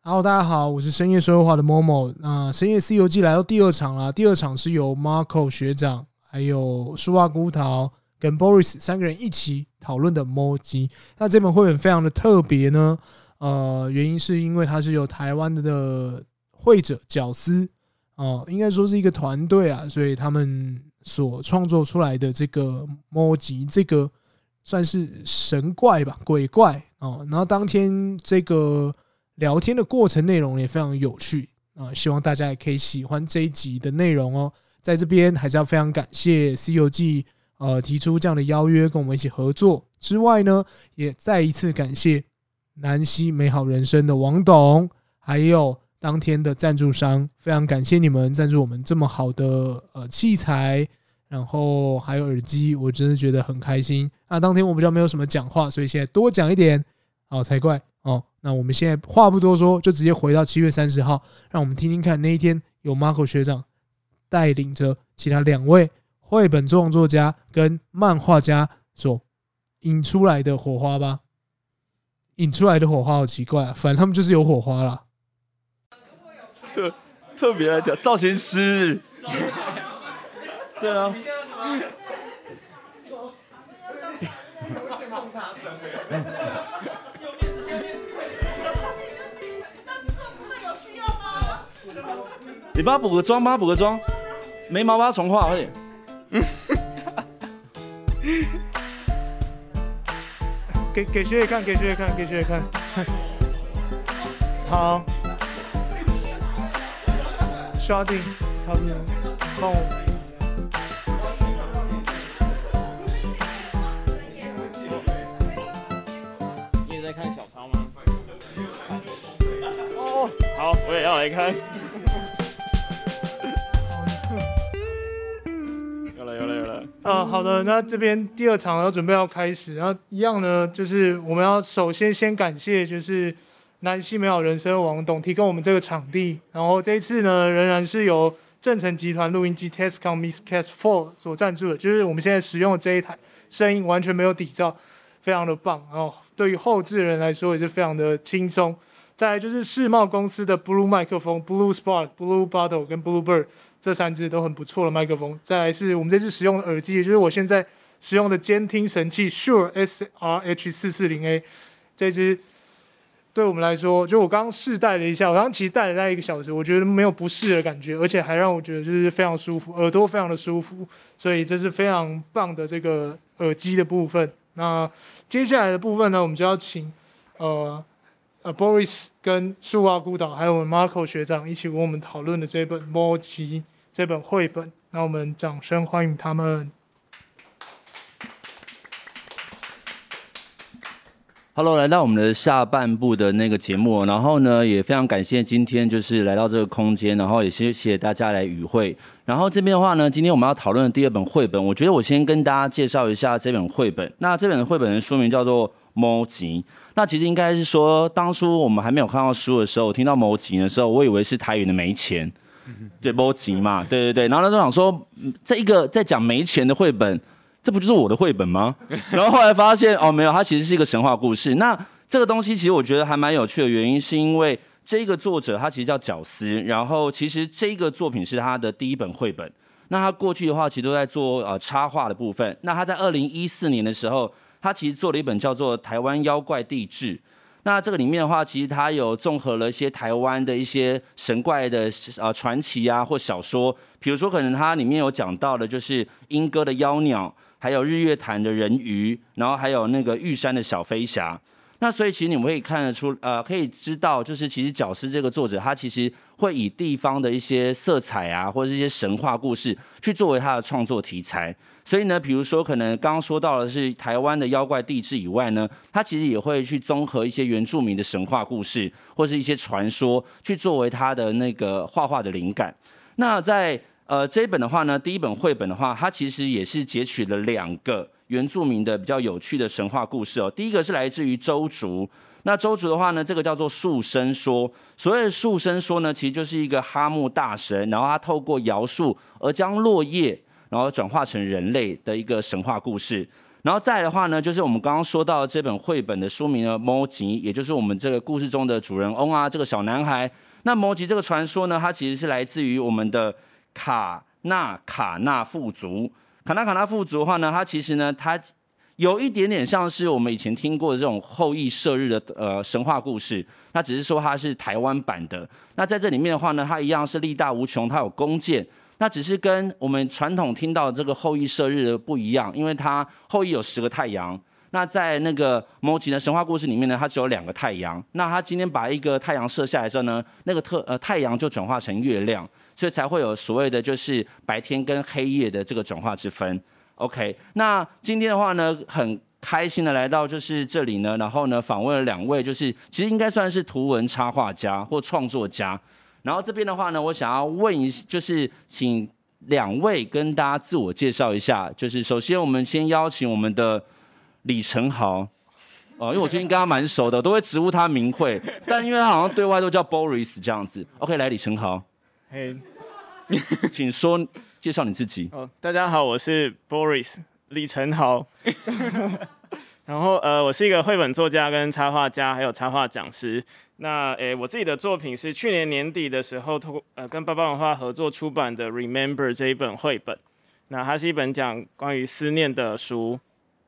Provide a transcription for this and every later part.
Hello， 大家好，我是深夜说会话的 Momo。那深夜 C 游记来到第二场啦，第二场是由 Marco 学长、还有舒瓦孤桃跟 Boris 三个人一起讨论的 Moji。那这本绘本非常的特别呢，原因是因为它是由台湾的绘者角丝应该说是一个团队啊，所以他们所创作出来的这个 Moji， 这个算是神怪吧，鬼怪然后当天这个聊天的过程内容也非常有趣希望大家也可以喜欢这一集的内容哦。在这边还是要非常感谢 C 游记提出这样的邀约跟我们一起合作之外呢，也再一次感谢南希美好人生的王董，还有当天的赞助商，非常感谢你们赞助我们这么好的器材，然后还有耳机，我真的觉得很开心。那当天我比较没有什么讲话，所以现在多讲一点才怪那我们现在话不多说，就直接回到7月30号，让我们听听看那一天有 Marco 学长带领着其他2位绘本创作家跟漫画家所引出来的火花吧。引出来的火花好奇怪反正他们就是有火花啦。 特别来讲，造型师，对啊。你帮他补个妆，帮他补个妆，眉毛帮他重画，快点。 给学姐看，给学姐看，给学姐看。好，刷定，差不多，帮我。 你也在看小抄吗？哦，好，我也要来看。 好的，那这边第2场要准备要开始，然后一样呢，就是我们要首先感谢就是南希美好人生王董提供我们这个场地，然后这一次呢仍然是由正成集团录音机 Tascam Mixcast 4所赞助的，就是我们现在使用的这一台声音完全没有底噪，非常的棒，然后对于后制人来说也是非常的轻松。再来就是世茂公司的 Blue 麦克风 Blue Spark、Blue Bottle 跟 Blue Bird 这3支都很不错的麦克风。再来是我们这次使用的耳机，也就是我现在使用的监听神器 Shure SRH440A 这支，对我们来说，就我刚刚试戴了一下，我刚刚其实戴了大概1个小时，我觉得没有不适的感觉，而且还让我觉得就是非常舒服，耳朵非常的舒服，所以这是非常棒的这个耳机的部分。那接下来的部分呢，我们就要请Boris 跟树蛙孤岛还有我们 Marco 学长一起跟我们讨论的这本 Moji 这本绘本，那我们掌声欢迎他们。 Hello， 来到我们的下半部的那个节目，然后呢，也非常感谢今天就是来到这个空间，然后也谢谢大家来与会。然后这边的话呢，今天我们要讨论的第2本绘本，我觉得我先跟大家介绍一下这本绘本。那这本绘本的书名叫做 Moji。那其实应该是说，当初我们还没有看到书的时候，我听到Moji的时候，我以为是台语的没钱，对，Moji嘛，对。然后那时候想说，这一个在讲没钱的绘本。这不就是我的绘本吗？然后后来发现没有，它其实是一个神话故事。那这个东西其实我觉得还蛮有趣的原因，是因为这个作者他其实叫角丝，然后其实这个作品是他的第1本绘本。那他过去的话其实都在做插画的部分。那他在2014年的时候，他其实做了一本叫做《台湾妖怪地志》。那这个里面的话，其实它有综合了一些台湾的一些神怪的传奇啊，或小说。比如说，可能它里面有讲到的就是莺歌的妖鸟。还有日月潭的人鱼，然后还有那个玉山的小飞侠。那所以其实你们可以看得出，可以知道，就是其实角丝这个作者，他其实会以地方的一些色彩啊，或者一些神话故事，去作为他的创作题材。所以呢，比如说可能刚刚说到的是台湾的妖怪地质以外呢，他其实也会去综合一些原住民的神话故事，或是一些传说，去作为他的那个画画的灵感。那在这一本的话呢，第1本绘本的话，它其实也是截取了2个原住民的比较有趣的神话故事哦。第一个是来自于周族，那周族的话呢，这个叫做树生说。所谓的树生说呢，其实就是一个哈木大神，然后他透过摇树而将落叶，然后转化成人类的一个神话故事。 然后再来的话呢，就是我们刚刚说到的这本绘本的书名呢，摩吉，也就是我们这个故事中的主人翁啊，这个小男孩。那摩吉这个传说呢，它其实是来自于我们的卡纳富族。卡纳富族的话呢，它其实呢，它有一点点像是我们以前听过的这种后羿射日的神话故事，那只是说它是台湾版的。那在这里面的话呢，它一样是力大无穷，它有弓箭。那只是跟我们传统听到的这个后羿射日的不一样，因为它后羿有10个太阳。那在那个摩吉的神话故事里面呢，它只有2个太阳。那他今天把一个太阳射下来之后呢，那个太阳就转化成月亮，所以才会有所谓的就是白天跟黑夜的这个转化之分。OK， 那今天的话呢，很开心的来到就是这里呢，然后呢访问了2位，就是其实应该算是图文插画家或创作家。然后这边的话呢，我想要问就是请2位跟大家自我介绍一下。就是首先我们先邀请我们的李承豪，因为我最近跟他蛮熟的，都会直呼他名讳，但因为他好像对外都叫 Boris 这样子。OK， 来李承豪，请说介绍你自己。 大家好，我是 Boris 李承豪。然后我是一个绘本作家、跟插画家，还有插画讲师。那我自己的作品是去年年底的时候，跟爸爸文化合作出版的《Remember》这一本绘本。那它是一本讲关于思念的书。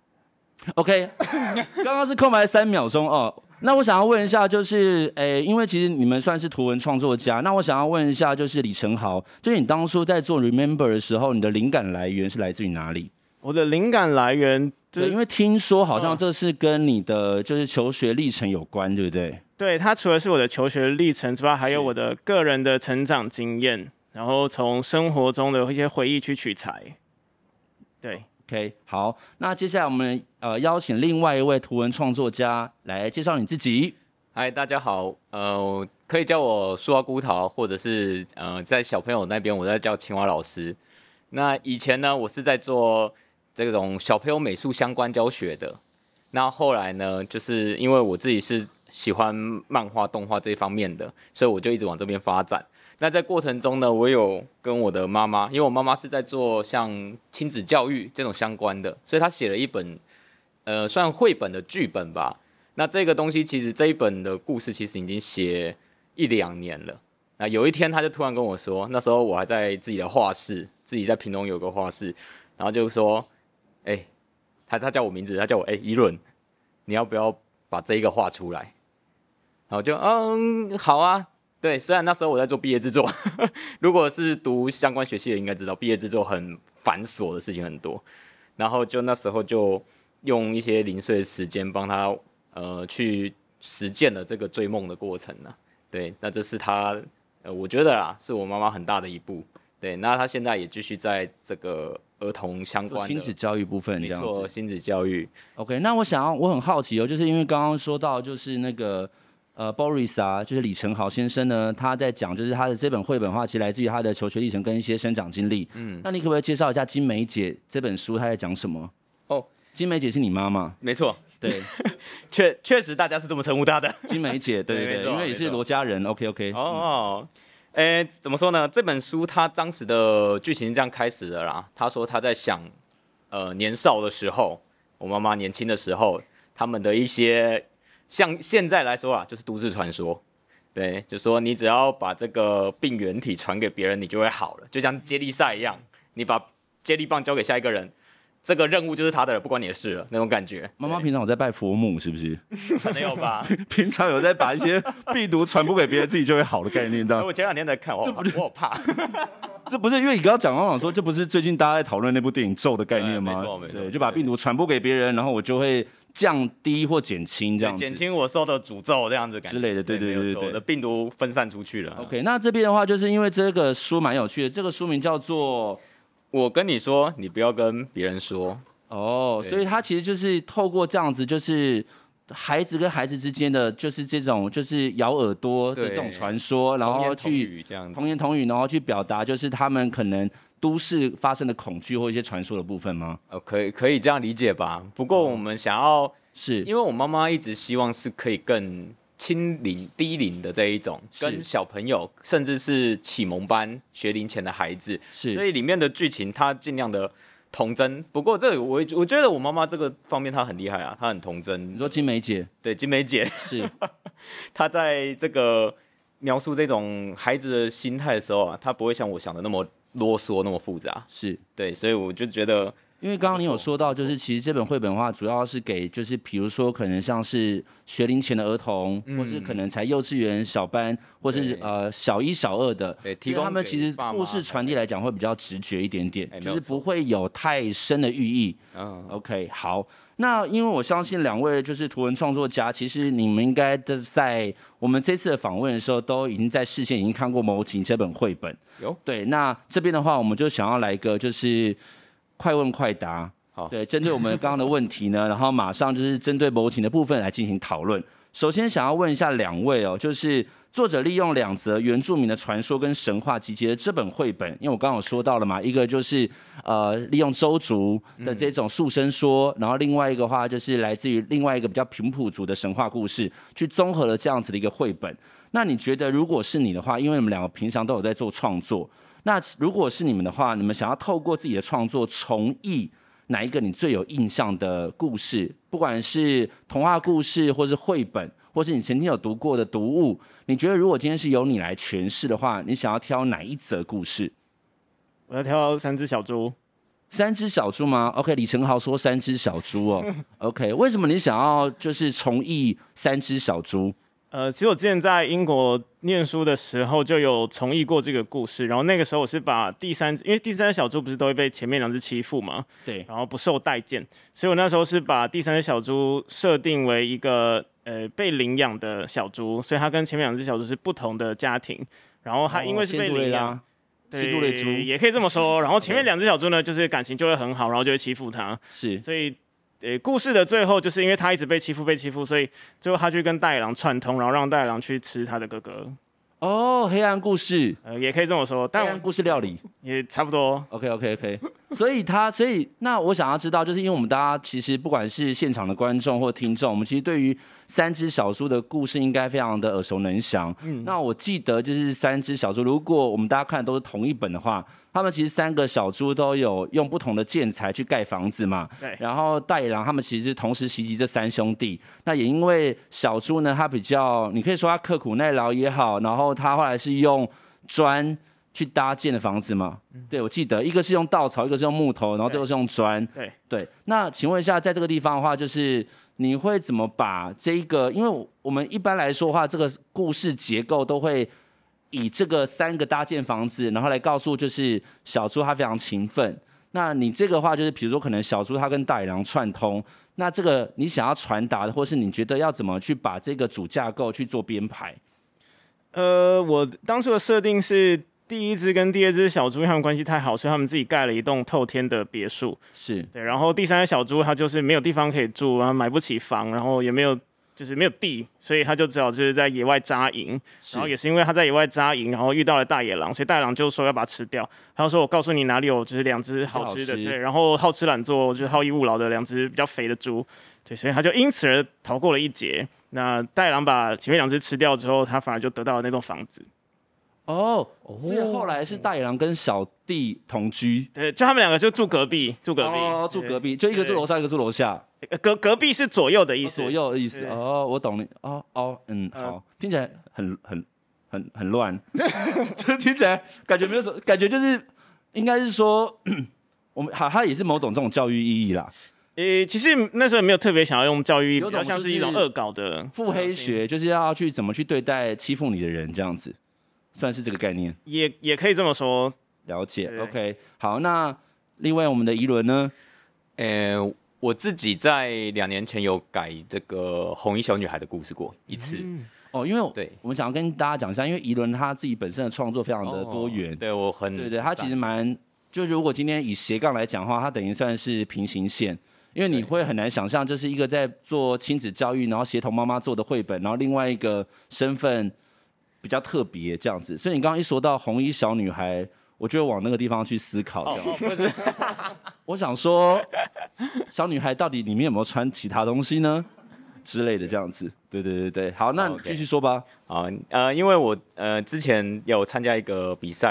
OK， 刚刚是空白3秒钟哦。那我想要问一下，就是因为其实你们算是图文创作家，那我想要问一下，就是李承豪，就是你当初在做 Remember 的时候，你的灵感来源是来自于哪里？ 我的灵感来源对，因为听说好像这是跟你的就是求学历程有关，对不对？ 对，它除了是我的求学历程之外，还有我的个人的成长经验，然后从生活中的一些回忆去取材。对。 OK， 好，那接下来我们邀请另外一位图文创作家来介绍你自己。 嗨，大家好，可以叫我树花孤桃，或者是在小朋友那边我在叫青蛙老师。那以前呢，我是在做这种小朋友美术相关教学的。那后来呢，就是因为我自己是喜欢漫画、动画这一方面的，所以我就一直往这边发展。那在过程中呢，我有跟我的妈妈，因为我妈妈是在做像亲子教育这种相关的，所以她写了一本算绘本的剧本吧。那这个东西其实这一本的故事其实已经写1-2年了。那有一天她就突然跟我说，那时候我还在自己的画室，自己在屏东有个画室，然后就说，她叫我名字，她叫我宜伦，你要不要把这一个画出来？然后就好啊。对，虽然那时候我在做毕业制作，如果是读相关学系的应该知道，毕业制作很繁琐的事情很多。然后就那时候就用一些零碎的时间帮他去实践了这个追梦的过程呢。对，那这是他我觉得啦，是我妈妈很大的一步。对，那他现在也继续在这个儿童相关的亲子教育部分这样子。 没错，亲子教育。 OK， 那我很好奇哦，就是因为刚刚说到就是那个。Boris 啊，就是李承豪先生呢，他在讲就是他的这本绘本的话，其实来自于他的求学历程跟一些生长经历。那你可不可以介绍一下金梅姐这本书他在讲什么？金梅姐是你妈妈？ 没错， 对， 确实大家是这么称呼她的。 金梅姐，对，因为也是罗家人。OK。 怎么说呢？这本书它当时的剧情是这样开始的啦。他说他在想，年少的时候，我妈妈年轻的时候，他们的一些。像现在来说啊，就是都市传说，对，就说你只要把这个病原体传给别人，你就会好了，就像接力赛一样，你把接力棒交给下一个人，这个任务就是他的了，不关你的事了，那种感觉。 妈妈平常有在拜佛母是不是？ 没有吧？ 平常有在把一些病毒传播给别人，自己就会好的概念，这样。 我前2天在看，我好怕。 这不是因为你刚刚讲到说，这不是最近大家在讨论那部电影《咒》的概念吗？ 没错， 对，就把病毒传播给别人，然后我就会降低或减轻这样子， 减轻我受的诅咒这样子感觉之类的，对， 我的病毒分散出去了。 OK， 那这边的话，就是因为这个书蛮有趣的，这个书名叫做《 我跟你说，你不要跟别人说》。 所以它其实就是透过这样子，就是孩子跟孩子之间的，就是这种就是咬耳朵的这种传说，然后去童言童语，然后去表达就是他们可能都市发生的恐惧或一些传说的部分吗？ 可以这样理解吧。不过我们想要是因为我妈妈一直希望是可以更亲临低龄的这一种，跟小朋友甚至是启蒙班学龄前的孩子，所以里面的剧情它尽量的童真。不过这个我觉得我妈妈这个方面她很厉害啊，她很童真。 你说金梅姐对，金梅姐是她在这个描述这种孩子的心态的时候啊，她不会像我想的那么啰嗦，那么复杂。 是。 对，所以我就觉得。 因为刚刚你有说到，就是其实这本绘本的话，主要是给就是比如说可能像是学龄前的儿童，或是可能才幼稚园小班，或是小1、小2的， 对，提供他们其实故事传递来讲会比较直觉一点点，就是不会有太深的寓意。OK， 好，那因为我相信2位就是图文创作家，其实你们应该在我们这次的访问的时候，都已经在事先已经看过《谋情》这本绘本。 有对，那这边的话，我们就想要来一个就是快问快答。 好， 对，针对我们刚刚的问题呢，然后马上就是针对谋情的部分来进行讨论。首先想要问一下2位哦，就是作者利用2则原住民的传说跟神话集结的这本绘本，因为我刚刚有说到了嘛，一个就是利用周族的这种诉生说，然后另外一个话就是来自于另外一个比较平埔族的神话故事，去综合了这样子的一个绘本。那你觉得如果是你的话，因为你们2个平常都有在做创作，那如果是你们的话，你们想要透过自己的创作重译哪一个你最有印象的故事，不管是童话故事，或是绘本，或是你曾经有读过的读物，你觉得如果今天是由你来诠释的话，你想要挑哪一则故事？ 我要挑3只小猪。 3只小猪吗 ？OK， 李承豪说3只小猪哦。OK， 为什么你想要就是重译3只小猪？ 其实我之前在英国念书的时候就有重译过这个故事，然后那个时候我是把因为第3只小猪不是都会被前面2只欺负嘛， 对， 然后不受待见，所以我那时候是把第3只小猪设定为一个被领养的小猪，所以它跟前面2只小猪是不同的家庭，然后它因为是被领养。 对，杜蕾猪也可以这么说。然后前面2只小猪呢，就是感情就会很好，然后就会欺负它。 是， 所以故事的最后，就是因为他一直被欺负，所以最后他去跟大野狼串通，然后让大野狼去吃他的哥哥。 哦，黑暗故事， 也可以这么说，但黑暗故事料理也差不多。 OK， 所以那我想要知道，就是因为我们大家其实不管是现场的观众或听众，我们其实对于3只小猪的故事应该非常的耳熟能详。那我记得就是3只小猪，如果我们大家看的都是同一本的话，他们其实3个小猪都有用不同的建材去盖房子嘛。 对。 然后大野狼他们其实是同时袭击这3兄弟。那也因为小猪呢，他比较，你可以说他刻苦耐劳也好，然后他后来是用砖去搭建的房子嘛。对，我记得一个是用稻草，一个是用木头，然后这个是用砖。对。那请问一下，在这个地方的话，就是你会怎么把这个？因为我们一般来说的话，这个故事结构都会以这个3个搭建房子，然后来告诉就是小猪他非常勤奋。那你这个的话就是比如说可能小猪他跟大野狼串通，那这个你想要传达的，或是你觉得要怎么去把这个主架构去做编排？ 我当初的设定是第1只跟第2只小猪，因为他们关系太好，所以他们自己盖了一栋透天的别墅。 是对，然后第3只小猪他就是没有地方可以住，然后买不起房，然后也没有地，所以他就只好就是在野外扎营。然后也是因为他在野外扎营，然后遇到了大野狼，所以大野狼就说要把它吃掉。他就说：“我告诉你哪里有就是2只好吃的。”对，然后好吃懒做，就是好逸恶劳的2只比较肥的猪。对，所以他就因此而逃过了一劫。那大野狼把前面2只吃掉之后，他反而就得到了那栋房子。 所以后来是大野狼跟小弟同居。 对，就他们2个就住隔壁，住隔壁， 就一个住楼上，一个住楼下。 隔壁是左右的意思， 左右的意思。我懂你。好，听起来很乱，就听起来感觉没有什么，感觉就是应该是说，我们它也是某种这种教育意义啦。 其实那时候也没有特别想要用教育意义，比较像是一种恶搞的腹黑学，就是要去怎么去对待欺负你的人，这样子，算是这个概念。 也可以这么说。 了解。OK， 好，那另外我们的宜伦呢？ 我自己在2年前有改这个红衣小女孩的故事过一次。 因为我们想要跟大家讲一下，因为宜伦他自己本身的创作非常的多元。 对，我很对，他其实就如果今天以斜杠来讲的话，他等于算是平行线。因为你会很难想象，就是一个在做亲子教育，然后协同妈妈做的绘本，然后另外一个身份比较特别这样子。所以你刚刚一说到红衣小女孩，我就往那个地方去思考这样子。我想说，小女孩到底里面有没有穿其他东西呢？之类的这样子。对，好，那继续说吧。 好，因为我之前有参加一个比赛啦，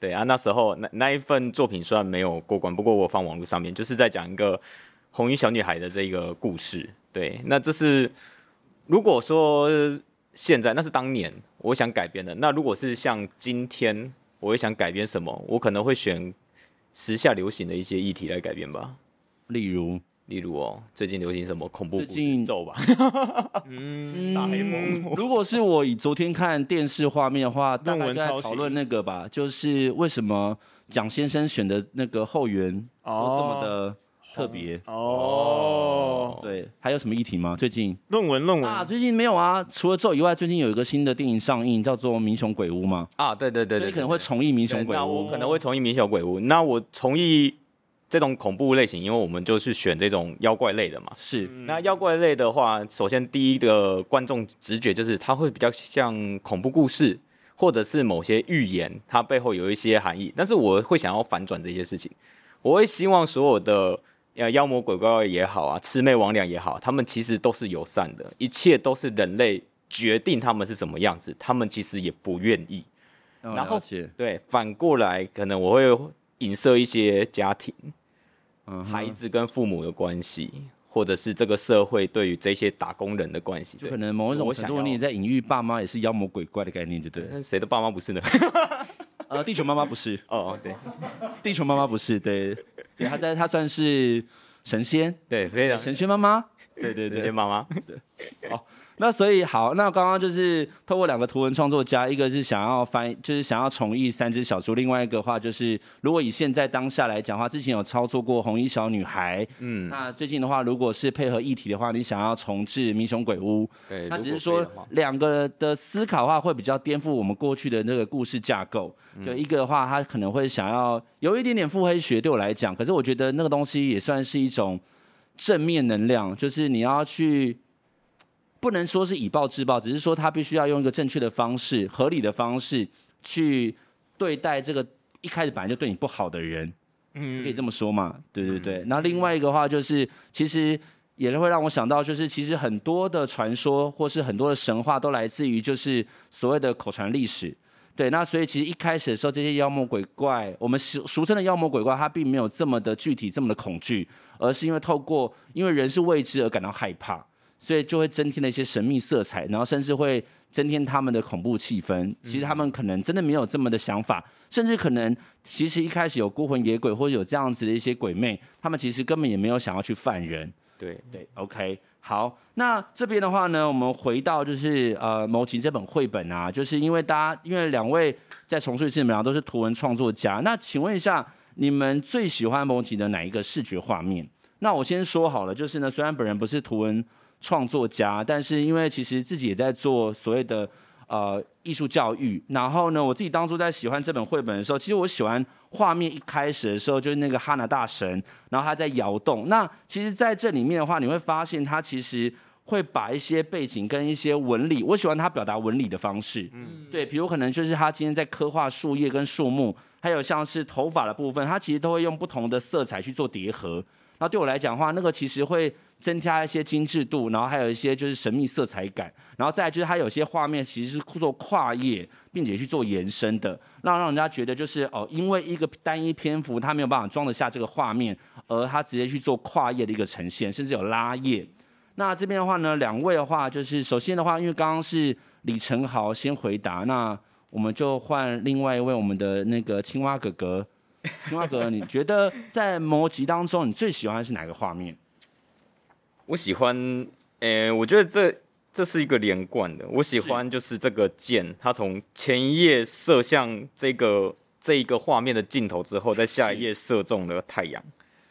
对啊，那时候那一份作品虽然没有过关，不过我放网络上面，就是在讲一个红衣小女孩的这个故事。对，那这是如果说现在那是当年我想改编的，那如果是像今天我会想改编什么，我可能会选时下流行的一些议题来改编吧。 例如最近流行什么恐怖故最近事咒吧？ 大黑风。 如果是我以昨天看电视画面的话，大概就在论文抄袭讨论那个吧，就是为什么蒋先生选的那个后援都这么的特别。 哦， 对，还有什么议题吗？最近论文啊，最近没有啊，除了咒以外，最近有一个新的电影上映，叫做《民雄鬼屋》嘛。 啊，对， 所以可能会重映《民雄鬼屋》。 那我可能会重映《民雄鬼屋》。那我重映这种恐怖类型，因为我们就是选这种妖怪类的嘛。 是， 那妖怪类的话，首先第一个观众直觉就是它会比较像恐怖故事，或者是某些预言，它背后有一些含义。但是我会想要反转这些事情，我会希望所有的妖魔鬼怪也好啊，魑魅魍魉也好，他们其实都是友善的，一切都是人类决定他们是什么样子，他们其实也不愿意。然后对，反过来可能我会影射一些家庭、孩子跟父母的关系，或者是这个社会对于这些打工人的关系， 就可能某一种程度你也在隐喻爸妈也是妖魔鬼怪的概念，就对了。 谁的爸妈不是呢？ 地球妈妈不是哦，对， 地球妈妈不是，对，她算是神仙， 对，非常神仙妈妈，对， 神仙妈妈， 对，哦。那所以好，那刚刚就是透过两个图文创作家，一个是想要就是想要重译3只小猪，另外一个话就是如果以现在当下来讲的话，之前有操作过红衣小女孩，那最近的话，如果是配合议题的话，你想要重置民雄鬼屋， 对， 那只是说两个的思考的话，会比较颠覆我们过去的那个故事架构。就一个的话，他可能会想要有一点点腹黑学，对我来讲，可是我觉得那个东西也算是一种正面能量，就是你要去。不能说是以暴制暴，只是说他必须要用一个正确的方式、合理的方式去对待这个一开始本来就对你不好的人，是可以这么说嘛？对。那另外一个话就是，其实也会让我想到，就是其实很多的传说或是很多的神话都来自于就是所谓的口传历史。对，那所以其实一开始的时候，这些妖魔鬼怪，我们俗称的妖魔鬼怪，它并没有这么的具体、这么的恐惧，而是因为人是未知而感到害怕。所以就会增添了一些神秘色彩，然后甚至会增添他们的恐怖气氛。其实他们可能真的没有这么的想法，甚至可能其实一开始有孤魂野鬼或者有这样子的一些鬼魅，他们其实根本也没有想要去犯人。 对 ，OK， 好，那这边的话呢，我们回到就是谋奇这本绘本啊，就是因为两位再重述一次，你们俩都是图文创作家，那请问一下，你们最喜欢谋奇的哪一个视觉画面？那我先说好了，就是呢，虽然本人不是图文创作家，但是因为其实自己也在做所谓的艺术教育，然后呢，我自己当初在喜欢这本绘本的时候，其实我喜欢画面一开始的时候就是那个哈娜大神，然后他在摇动。那其实在这里面的话，你会发现他其实会把一些背景跟一些纹理，我喜欢他表达纹理的方式，对，比如可能就是他今天在刻画树叶跟树木，还有像是头发的部分，他其实都会用不同的色彩去做叠合。那对我来讲的话，那个其实会增加一些精致度，然后还有一些就是神秘色彩感，然后再来就是它有些画面其实是做跨页，并且去做延伸的，让人家觉得就是因为一个单一篇幅它没有办法装得下这个画面，而它直接去做跨页的一个呈现，甚至有拉页。那这边的话呢，两位的话就是首先的话，因为刚刚是李承豪先回答，那我们就换另外一位我们的那个青蛙哥哥。青蛙哥，你觉得在谋奇当中，你最喜欢的是哪个画面？ 我喜欢，我觉得这是一个连贯的。我喜欢就是这个箭，它从前一页射向这一个画面的镜头之后，在下一页射中了太阳。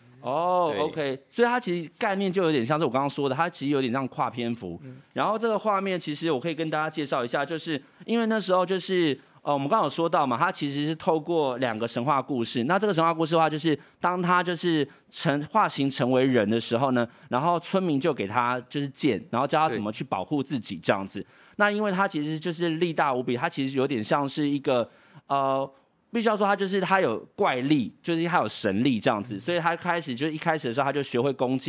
OK， 所以它其实概念就有点像是我刚刚说的，它其实有点像跨篇幅。然后这个画面其实我可以跟大家介绍一下，就是因为那时候就是我们刚刚有说到嘛，它其实是透过2个神话故事。那这个神话故事的话，就是当他就是化形成为人的时候呢，然后村民就给他就是剑，然后教他怎么去保护自己这样子。那因为他其实就是力大无比，他其实有点像是一个必须要说他有怪力，就是他有神力这样子，所以他一开始的时候他就学会弓箭。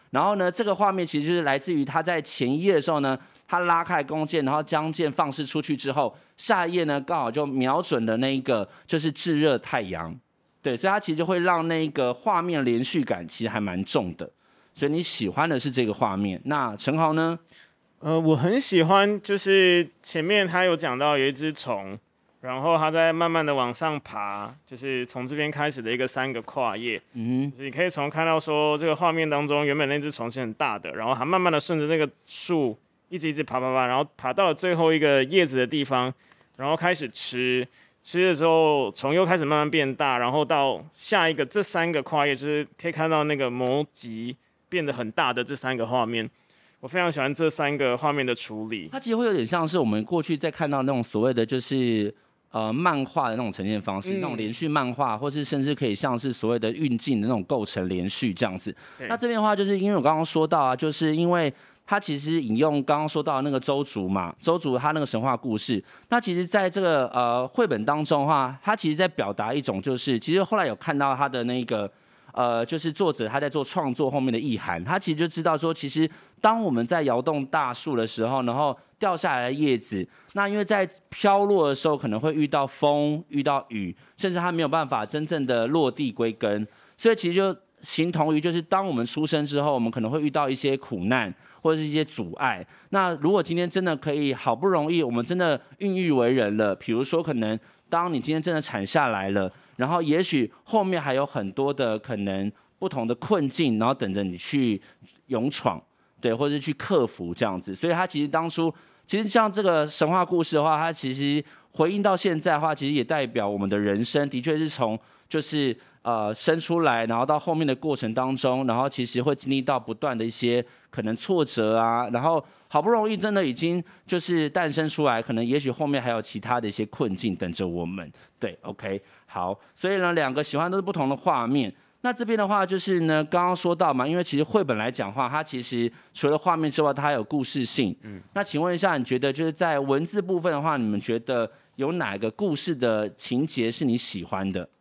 然后呢，这个画面其实就是来自于他在前一页的时候呢，他拉开弓箭，然后将箭放射出去之后，下一页呢刚好就瞄准了那一个就是炙热太阳，对，所以它其实就会让那个画面连续感其实还蛮重的，所以你喜欢的是这个画面。那陈豪呢？ 我很喜欢，就是前面他有讲到有一只虫，然后它在慢慢的往上爬，就是从这边开始的一个3个跨页，就是你可以看到说这个画面当中，原本那只虫是很大的，然后它慢慢的顺着那个树一直爬，然后爬到了最后一个叶子的地方，然后开始吃的时候，虫又开始慢慢变大，然后到下一个这3个跨页，就是可以看到那个魔吉变得很大的这3个画面。我非常喜欢这3个画面的处理， 它其实会有点像是我们过去在看到那种所谓的就是漫画的那种呈现方式，那种连续漫画，或是甚至可以像是所谓的运镜的那种构成连续这样子。那这边的话，就是因为我刚刚说到啊，就是因为它其实引用刚刚说到的那个周族嘛，周族他那个神话故事，那其实在这个绘本当中的话，它其实在表达一种就是，其实后来有看到他的那个。就是作者他在做创作后面的意涵，他其实就知道说，其实当我们在摇动大树的时候，然后掉下来的叶子，那因为在飘落的时候可能会遇到风、遇到雨，甚至它没有办法真正的落地归根，所以其实就形同于就是当我们出生之后，我们可能会遇到一些苦难或者是一些阻碍。那如果今天真的可以好不容易我们真的孕育为人了，比如说可能当你今天真的产下来了。然后也许后面还有很多的可能不同的困境，然后等着你去勇闯，对，或者是去克服这样子。所以他其实当初，其实像这个神话故事的话，它其实回应到现在的话，其实也代表我们的人生的确是从就是生出来，然后到后面的过程当中，然后其实会经历到不断的一些可能挫折啊，然后好不容易真的已经就是诞生出来，可能也许后面还有其他的一些困境等着我们。对 ，OK。好，所以呢，两个喜欢都是不同的画面。那这边的话，就是呢，刚刚说到嘛，因为其实绘本来讲的话，它其实除了画面之外，它还有故事性。那请问一下，你觉得就是在文字部分的话，你们觉得有哪个故事的情节是你喜欢的？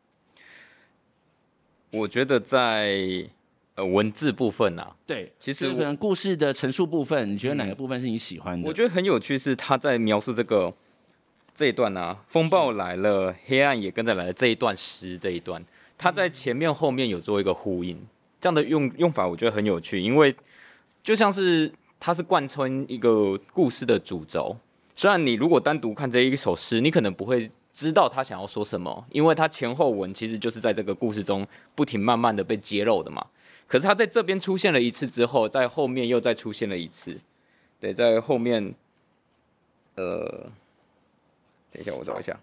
我觉得在文字部分啊， 对， 其实可能故事的陈述部分，你觉得哪个部分是你喜欢的？ 我觉得很有趣，是他在描述这一段啊，风暴来了，黑暗也跟着来了这一段诗这一段，他在前面后面有做一个呼应，这样的用法我觉得很有趣，因为就像是它是贯穿一个故事的主轴。虽然你如果单独看这一首诗，你可能不会知道他想要说什么，因为他前后文其实就是在这个故事中不停慢慢的被揭露的嘛。可是他在这边出现了一次之后，在后面又再出现了一次，对，在后面，等一下，我找一下。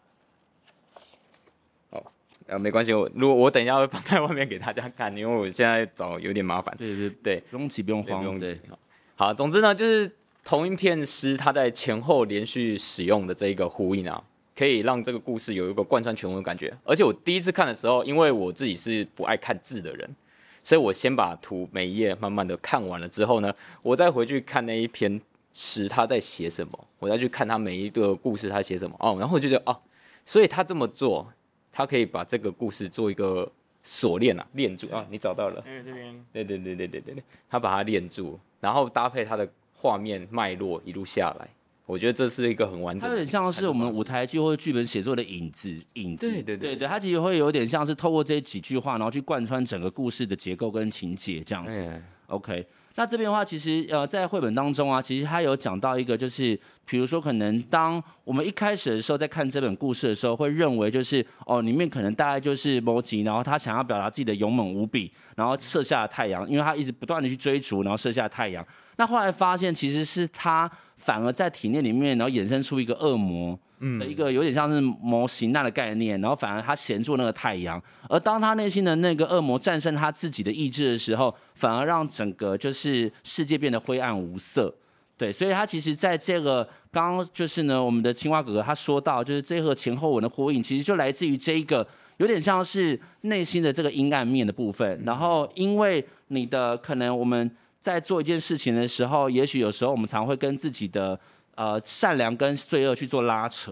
好，没关系，如果我等一下会放在外面给大家看，因为我现在找有点麻烦。 对，不用急，不用慌，不用急。 好，总之呢，就是同一片诗，它在前后连续使用的这一个呼应啊，可以让这个故事有一个贯穿全文的感觉。而且我第一次看的时候，因为我自己是不爱看字的人，所以我先把图每一页慢慢的看完了之后呢，我再回去看那一篇诗他在写什么，我再去看他每一个故事他写什么然后我就觉得所以他这么做，他可以把这个故事做一个锁链链住你找到了， 这边， 对，他把它链住，然后搭配他的画面脉络一路下来，我觉得这是一个很完整的。 它有点像是我们舞台剧或者剧本写作的影子，对，它其实会有点像是透过这几句话，然后去贯穿整个故事的结构跟情节这样子。OK。那这边的话，其实在绘本当中啊，其实他有讲到一个，就是比如说，可能当我们一开始的时候在看这本故事的时候，会认为就是里面可能大概就是摩吉，然后他想要表达自己的勇猛无比，然后射下了太阳，因为他一直不断的去追逐，然后射下太阳。那后来发现，其实是他反而在体内里面，然后衍生出一个恶魔的一个有点像是模型那的概念，然后反而他衔住那个太阳，而当他内心的那个恶魔战胜他自己的意志的时候，反而让整个就是世界变得灰暗无色。对，所以他其实在这个刚刚就是呢，我们的青蛙哥哥他说到，就是这个前后文的呼应，其实就来自于这一个有点像是内心的这个阴暗面的部分。然后因为你的可能我们在做一件事情的时候，也许有时候我们常会跟自己的善良跟罪恶去做拉扯。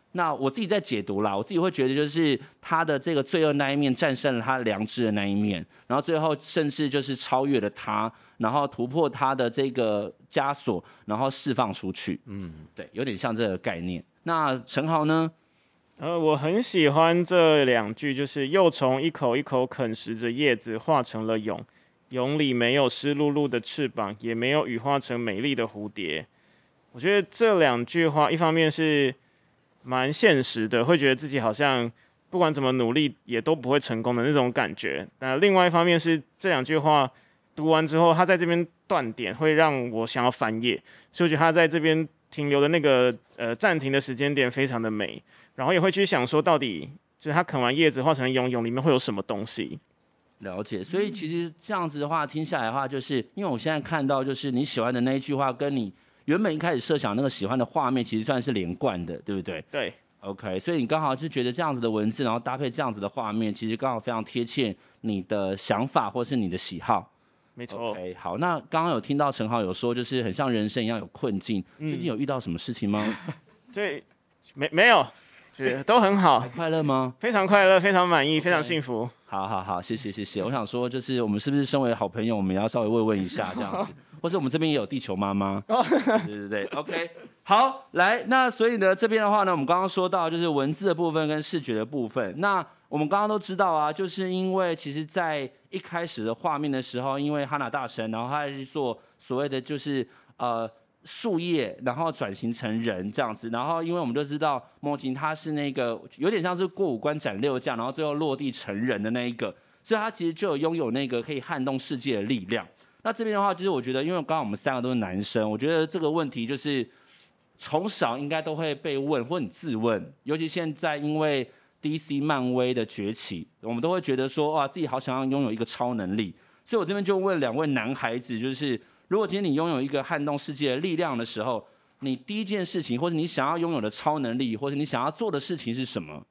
那我自己在解读啦，我自己会觉得就是他的这个罪恶那一面战胜了他良知的那一面，然后最后甚至就是超越了他，然后突破他的这个枷锁，然后释放出去。对，有点像这个概念。那陈豪呢？ 我很喜欢这2句，就是幼虫一口一口啃食着叶子，化成了蛹，蛹里没有湿漉漉的翅膀，也没有羽化成美丽的蝴蝶。我觉得这2句话，一方面是蛮现实的，会觉得自己好像不管怎么努力也都不会成功的那种感觉。那另外一方面是这2句话读完之后，他在这边断点会让我想要翻页，所以我觉得他在这边停留的那个暂停的时间点非常的美，然后也会去想说到底就是他啃完叶子化成蛹，蛹里面会有什么东西。 了解，所以其实这样子的话，听下来的话，就是因为我现在看到，就是你喜欢的那一句话，跟你原本一开始设想那个喜欢的画面，其实算是连贯的，对不对？ 对 ，OK， 所以你刚好就觉得这样子的文字，然后搭配这样子的画面，其实刚好非常贴切你的想法或是你的喜好。 没错。 OK， 好，那刚刚有听到陈豪有说，就是很像人生一样有困境，最近有遇到什么事情吗？ 对，没有，都很好， 快乐吗？ 非常快乐，非常满意，非常幸福。 好，谢谢。我想说，就是我们是不是身为好朋友，我们也要稍微慰问一下这样子，或是我们这边也有地球妈妈，对，OK， 好，来，那所以呢，这边的话呢，我们刚刚说到就是文字的部分跟视觉的部分，那我们刚刚都知道啊，就是因为其实在一开始的画面的时候，因为哈娜大神，然后他去做所谓的就是树叶，然后转型成人这样子，然后因为我们都知道莫金他是那个有点像是过五关斩六将，然后最后落地成人的那一个，所以他其实就有拥有那个可以撼动世界的力量。那这边的话，就是我觉得，因为刚刚我们3个都是男生，我觉得这个问题就是从小应该都会被问，或你自问，尤其现在因为 DC 漫威的崛起，我们都会觉得说，哇，自己好想要拥有一个超能力。所以我这边就问2位男孩子，就是如果今天你拥有一个撼动世界的力量的时候，你第一件事情，或者你想要拥有的超能力，或者你想要做的事情是什么？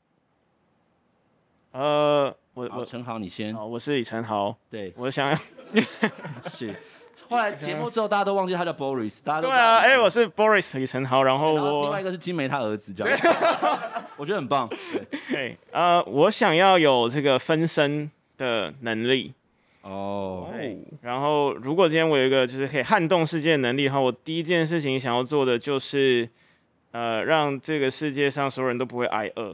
我陈豪，你先。 我是李晨豪。 对， 我想要是。后来节目之后，大家都忘记他叫 Boris， 大家都对啊，我是 Boris 李晨豪，然后另外一个是金梅他儿子，这样，我觉得很棒。 对，我想要有这个分身的能力。然后如果今天我有一个就是可以撼动世界的能力的话，我第一件事情想要做的就是让这个世界上所有人都不会挨饿。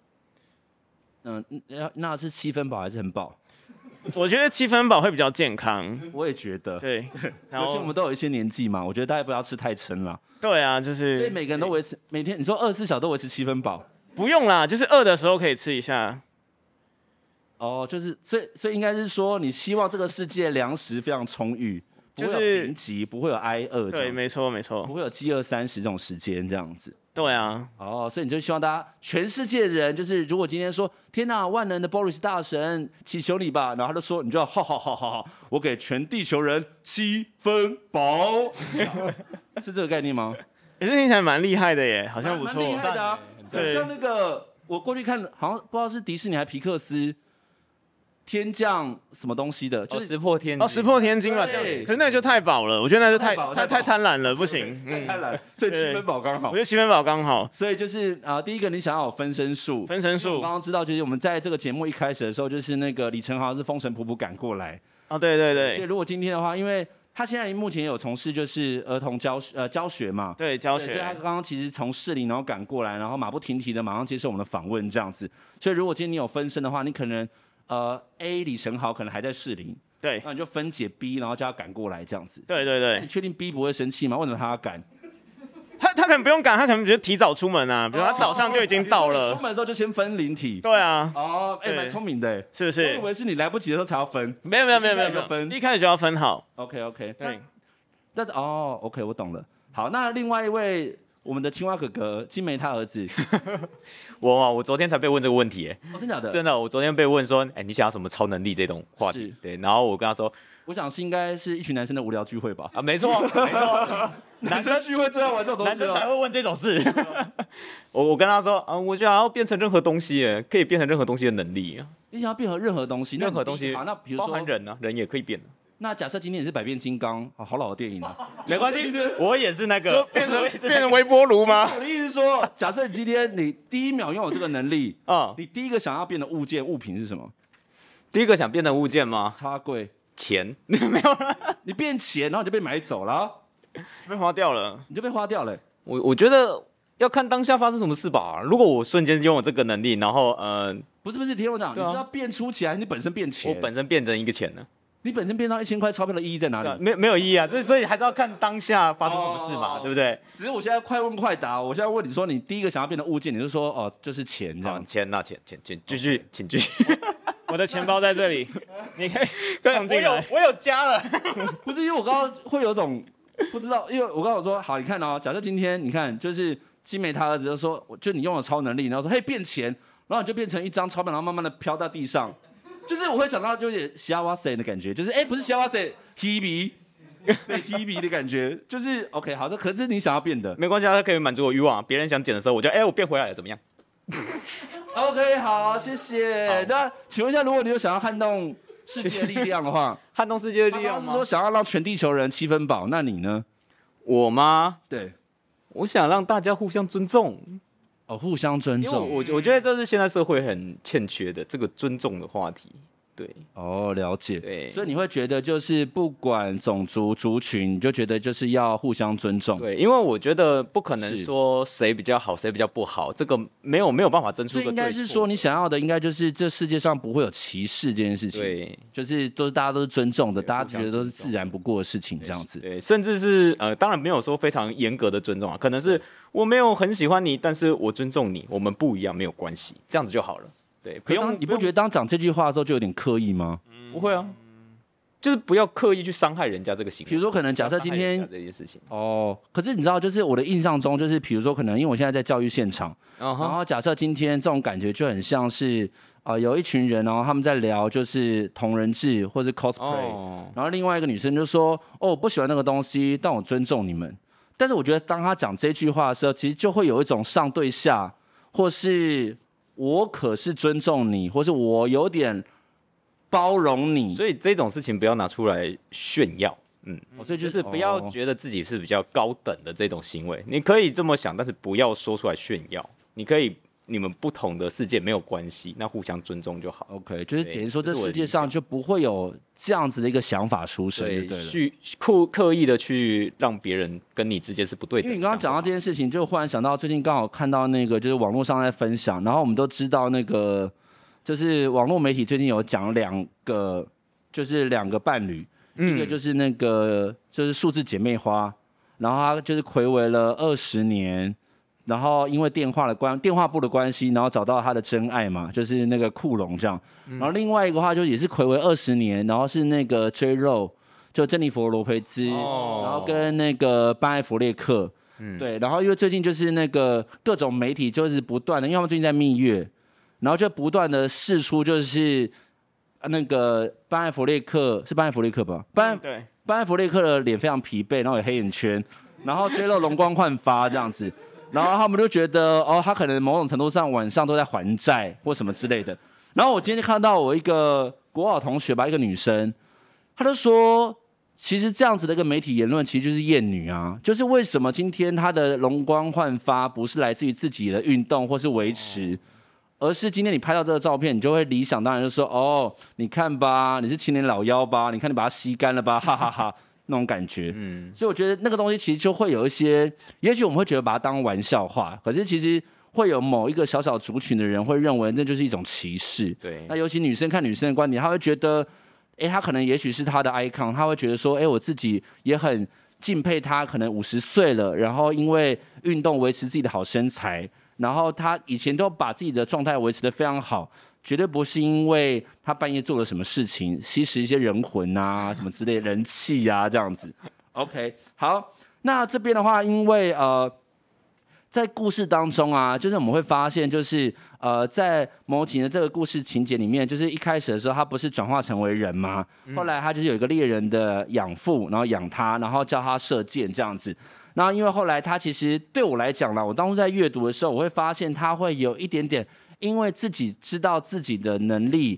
那是7分饱还是很饱？ 我觉得7分饱会比较健康。 我也觉得。 对， 而且我们都有一些年纪嘛，我觉得大家不要吃太撑了。 对啊，就是所以每个人都维持每天，你说24小时都维持7分饱？ 不用啦，就是饿的时候可以吃一下。 就是所以应该是说，你希望这个世界粮食非常充裕，不会有贫瘠，不会有挨饿， 对，没错， 不会有饥饿30这种时间这样子。 对啊， 所以你就希望大家全世界的人，就是如果今天说天哪，万能的 Boris 大神，祈求你吧，然后他就说，你就要好，我给全地球人7分饱，是这个概念吗？ 也是听起来蛮厉害的耶，好像不错， 蛮厉害的啊。对，像那个我过去看，好像不知道是迪士尼还是皮克斯。天降什么东西的，就是石破天惊。 石破天惊吧，这样。可是那个就太饱了，我觉得那就太贪婪了，不行。 太贪婪，所以7分饱刚好。 我觉得7分饱刚好。 所以就是第一个你想要有分身术。我刚刚知道，就是我们在这个节目一开始的时候，就是那个李晨豪是风尘仆仆赶过来。 对。 所以如果今天的话，因为他现在目前有从事就是儿童教学嘛， 对教学。 所以他刚刚其实从士林然后赶过来，然后马不停蹄的马上接受我们的访问这样子。所以如果今天你有分身的话，你可能。A 李晨豪可能还在士林， 对， 那你就分解 B， 然后叫他赶过来这样子。 对。 你确定 B 不会生气吗？为什么他要赶？ 他可能不用赶，他可能觉得提早出门啊，比如他早上就已经到了。 出门的时候就先分灵体。 对啊。 蛮聪明的， 是不是？ 我以为是你来不及的时候才要分。 没有，一开始就要分好。 OK。 对。 但是OK， 我懂了。好，那另外一位。我们的青蛙哥哥金梅他儿子， 我昨天才被问这个问题， 真的假的？ 真的，我昨天被问说，你想要什么超能力这种话题？对，然后我跟他说， 我想是应该是一群男生的无聊聚会吧？ 没错， 男生聚会最好玩这种东西， 男生才会问这种事。我跟他说，我想要变成任何东西，可以变成任何东西的能力。 你想要变成任何东西， 任何东西， 好，那比如说包含人呢，人也可以变。 那假设今天你是百变金刚，好老的电影啊。 没关系，我也是那个变成微波炉吗？ 我的意思是说，假设你今天你第一秒拥有这个能力，你第一个想要变的物品是什么？ 第一个想变的物件吗？ 插柜。 钱没有了， 你变钱，然后你就被买走了， 被花掉了， 你就被花掉了。 我觉得要看当下发生什么事吧。如果我瞬间拥有这个能力，然后不是，你听我讲，你是要变出钱，还是你本身变钱？ 我本身变成一个钱呢？ 你本身变到1000块钞票的意义在哪里？ 没有意义啊，所以还是要看当下发生什么事嘛，对不对？ 只是我现在快问快答，我现在问你说，你第一个想要变的物件，你就说就是钱这样。 钱，继续，请继续。 我的钱包在这里，你可以放进来。 我有加了， 不是因为我刚刚会有种不知道，因为我刚刚说好，你看假设今天你看就是金梅他儿子就说，就你拥有超能力，然后说嘿变钱，然后你就变成一张钞票，然后慢慢的飘到地上，就是我会想到就有点西哇塞的感觉，就是不是西哇塞 ，Hebe， 对 Hebe 的感觉，就是 OK 好，这可是你想要变的， 没关系，它可以满足我欲望。别人想捡的时候，我就我变回来了，怎么样？ OK， 好，谢谢。那请问一下，如果你有想要撼动世界的力量的话， 撼动世界的力量吗？ 是说想要让全地球人7分饱，那你呢？ 我吗？ 对， 我想让大家互相尊重。 互相尊重。 我觉得这是现在社会很欠缺的这个尊重的话题。对， 了解。 对， 所以你会觉得就是不管种族族群，你就觉得就是要互相尊重。 对，因为我觉得不可能说谁比较好，谁比较不好，这个没有办法争出个对错。所以应该是说你想要的应该就是这世界上不会有歧视这件事情。 对， 就是大家都是尊重的，大家觉得都是自然不过的事情这样子。 对，甚至是当然没有说非常严格的尊重啊，可能是我没有很喜欢你，但是我尊重你，我们不一样没有关系，这样子就好了。对， 你不觉得当讲这句话的时候就有点刻意吗？ 不会啊，就是不要刻意去伤害人家这个行为。 比如说，可能假设今天这件事情可是你知道，就是我的印象中，就是比如说，可能因为我现在在教育现场，然后假设今天这种感觉就很像是有一群人，然后他们在聊就是同人志或是 cosplay，然后另外一个女生就说：“我不喜欢那个东西，但我尊重你们。”但是我觉得当他讲这句话的时候，其实就会有一种上对下，或是我可是尊重你，或是我有点包容你， 所以这种事情不要拿出来炫耀，所以就是不要觉得自己是比较高等的这种行为，你可以这么想，但是不要说出来炫耀。你们不同的世界没有关系，那互相尊重就好。 OK， 就是等于说这世界上就不会有这样子的一个想法出生，对了， 去刻意的去让别人跟你之间是不对的。 因为你刚刚讲到这件事情，就忽然想到最近刚好看到那个就是网络上在分享，然后我们都知道那个就是网络媒体最近有讲两个伴侣，一个就是那个就是数字姐妹花，然后他就是睽违了20年。然后因为电话簿的关系，然后找到他的真爱嘛，就是那个库龙这样。然后另外一个话就也是睽违20年，然后是那个 J.Lo， 就珍妮佛罗培兹，然后跟那个班艾弗列克，对。然后因为最近就是那个各种媒体就是不断的，因为他们最近在蜜月，然后就不断的释出就是那个班艾弗列克是班艾弗列克吧？ 对， 班艾弗列克的脸非常疲惫，然后有黑眼圈，然后 J.Lo 容光焕发这样子。然后他们就觉得他可能某种程度上晚上都在还债或什么之类的。然后我今天就看到我一个国小同学吧，一个女生，她就说，其实这样子的一个媒体言论其实就是厌女啊，就是为什么今天她的容光焕发不是来自于自己的运动或是维持，而是今天你拍到这个照片，你就会理想当然就说，你看吧，你是青年老妖吧，你看你把它吸干了吧，哈哈哈。那种感觉，所以我觉得那个东西其实就会有一些，也许我们会觉得把它当玩笑话，可是其实会有某一个小小族群的人会认为那就是一种歧视。 对， 那尤其女生看女生的观点，她会觉得，她可能也许是她的 icon， 她会觉得说，我自己也很敬佩她，可能50岁了，然后因为运动维持自己的好身材，然后她以前都把自己的状态维持得非常好。绝对不是因为他半夜做了什么事情，吸食一些人魂啊什么之类的人气啊这样子。OK， 好，那这边的话，因为在故事当中啊，就是我们会发现，就是在某几的这个故事情节里面，就是一开始的时候，他不是转化成为人吗？后来他就是有一个猎人的养父，然后养他，然后教他射箭这样子。然后因为后来他其实对我来讲啦，我当初在阅读的时候，我会发现他会有一点点。因为自己知道自己的能力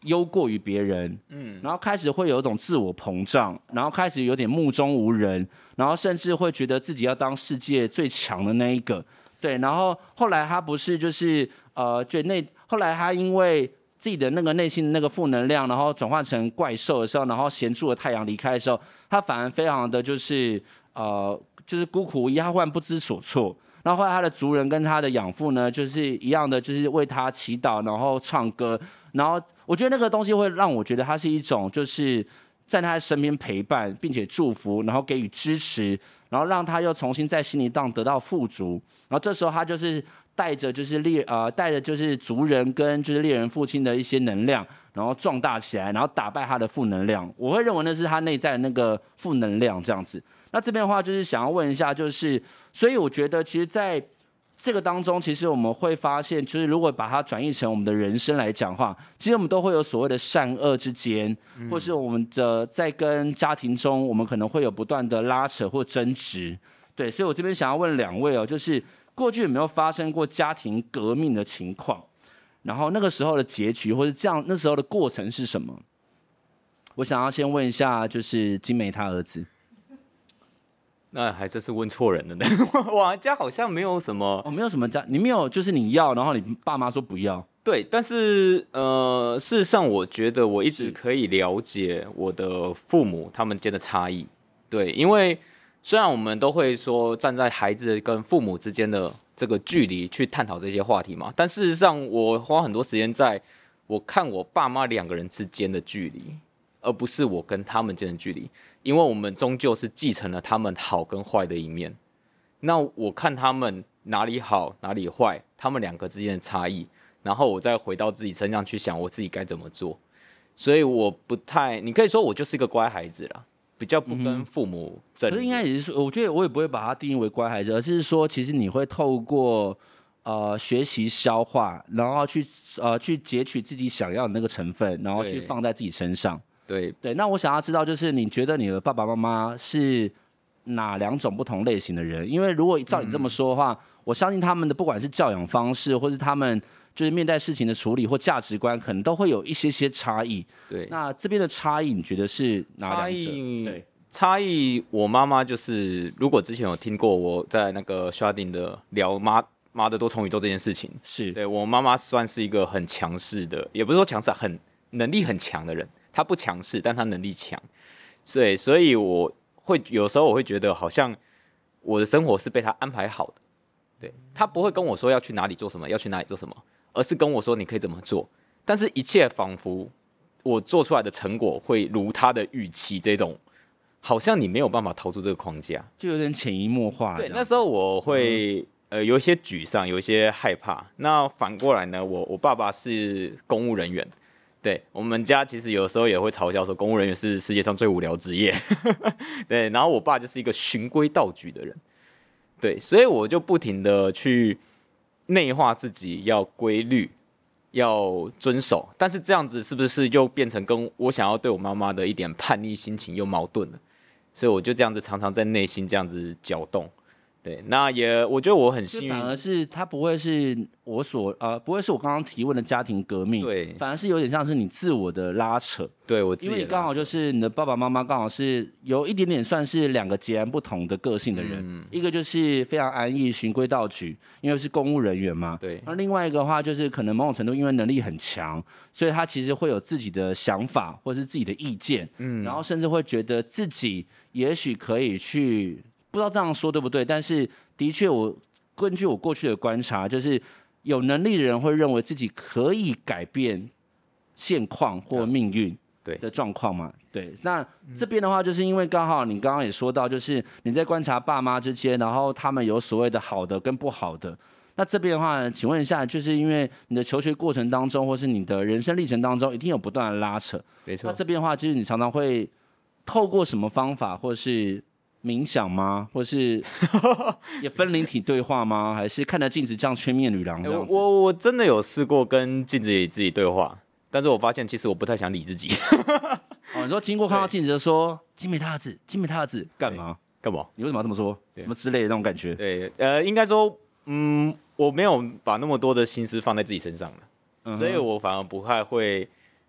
优过于别人，然后开始会有一种自我膨胀，然后开始有点目中无人，然后甚至会觉得自己要当世界最强的那一个，对，然后后来他不是就是后来他因为自己的那个内心的那个负能量，然后转换成怪兽的时候，然后衔住了太阳离开的时候，他反而非常的就是孤苦无依，他忽然不知所措。然后后来他的族人跟他的养父呢，就是一样的，就是为他祈祷，然后唱歌，然后我觉得那个东西会让我觉得他是一种就是在他身边陪伴，并且祝福，然后给予支持，然后让他又重新在心灵上得到富足。然后这时候他就是带着就是族人跟就是猎人父亲的一些能量，然后壮大起来，然后打败他的负能量。我会认为那是他内在的那个负能量这样子。那这边的话就是想要问一下，就是所以我觉得其实在这个当中，其实我们会发现，就是如果把它转译成我们的人生来讲的话，其实我们都会有所谓的善恶之间，或是我们的在跟家庭中，我们可能会有不断的拉扯或争执。对，所以我这边想要问两位哦，就是过去有没有发生过家庭革命的情况？然后那个时候的结局，或者这样那时候的过程是什么？我想要先问一下，就是金梅他儿子。 那还真是问错人了呢。我家好像没有什么没有什么家，你没有就是你要，然后你爸妈说不要。 对，但是事实上我觉得我一直可以了解我的父母他们间的差异。对，因为虽然我们都会说站在孩子跟父母之间的这个距离去探讨这些话题嘛，但事实上我花很多时间在我看我爸妈两个人之间的距离，而不是我跟他们间的距离。因为我们终究是继承了他们好跟坏的一面，那我看他们哪里好哪里坏，他们两个之间的差异，然后我再回到自己身上去想我自己该怎么做。所以我不太，你可以说我就是一个乖孩子啦，比较不跟父母争。 可是应该也是说，我觉得我也不会把它定义为乖孩子，而是说其实你会透过学习消化，然后去截取自己想要的那个成分，然后去放在自己身上。 对， 那我想要知道，就是你觉得你的爸爸妈妈是哪两种不同类型的人？因为如果照你这么说的话，我相信他们的不管是教养方式，或是他们就是面对事情的处理或价值观，可能都会有一些差异。对，那这边的差异，你觉得是哪两者？对， 差异，我妈妈就是，如果之前有听过我在那个 Sharding 的聊妈的多重宇宙这件事情， 是对我妈妈算是一个很强势的，也不是说强势，很能力很强的人。他不强势，但他能力强，所以我会有时候我会觉得好像我的生活是被他安排好的，对，他不会跟我说要去哪里做什么，要去哪里做什么，而是跟我说你可以怎么做，但是一切仿佛我做出来的成果会如他的预期，这种好像你没有办法逃出这个框架， 就有点潜移默化。 对，那时候我会有一些沮丧，有一些害怕。那反过来呢，我爸爸是公务人员。对，我们家其实有时候也会嘲笑说，公务人员是世界上最无聊职业。对，然后我爸就是一个循规蹈矩的人，对，所以我就不停的去内化自己要规律，要遵守。但是这样子是不是又变成跟我想要对我妈妈的一点叛逆心情又矛盾了？所以我就这样子常常在内心这样子搅动。对，那也我觉得我很幸运， 反而是他不会是不会是我刚刚提问的家庭革命， 对， 反而是有点像是你自我的拉扯， 对我自己的拉扯， 因为你刚好就是你的爸爸妈妈刚好是有一点点算是两个截然不同的个性的人，一个就是非常安逸循规蹈矩，因为是公务人员嘛， 对， 那另外一个的话就是可能某种程度因为能力很强，所以他其实会有自己的想法或是自己的意见，然后甚至会觉得自己也许可以去。不知道这样说对不对，但是的确，我根据我过去的观察，就是有能力的人会认为自己可以改变现况或命运的状况嘛。对，那这边的话，就是因为刚好你刚刚也说到，就是你在观察爸妈之间，然后他们有所谓的好的跟不好的。那这边的话，请问一下，就是因为你的求学过程当中，或是你的人生历程当中，一定有不断的拉扯。 没错。 那这边的话，就是你常常会透过什么方法，或是冥想吗？或是也分灵体对话吗？还是看着镜子这样千面女郎这样子？ 我真的有试过跟镜子里自己对话，但是我发现其实我不太想理自己。 你说经过看到镜子就说金美他儿子，金美他儿子干嘛？ 干嘛？ 你为什么要这么说？什么之类的那种感觉？ 对，应该说，我没有把那么多的心思放在自己身上了，所以我反而不太会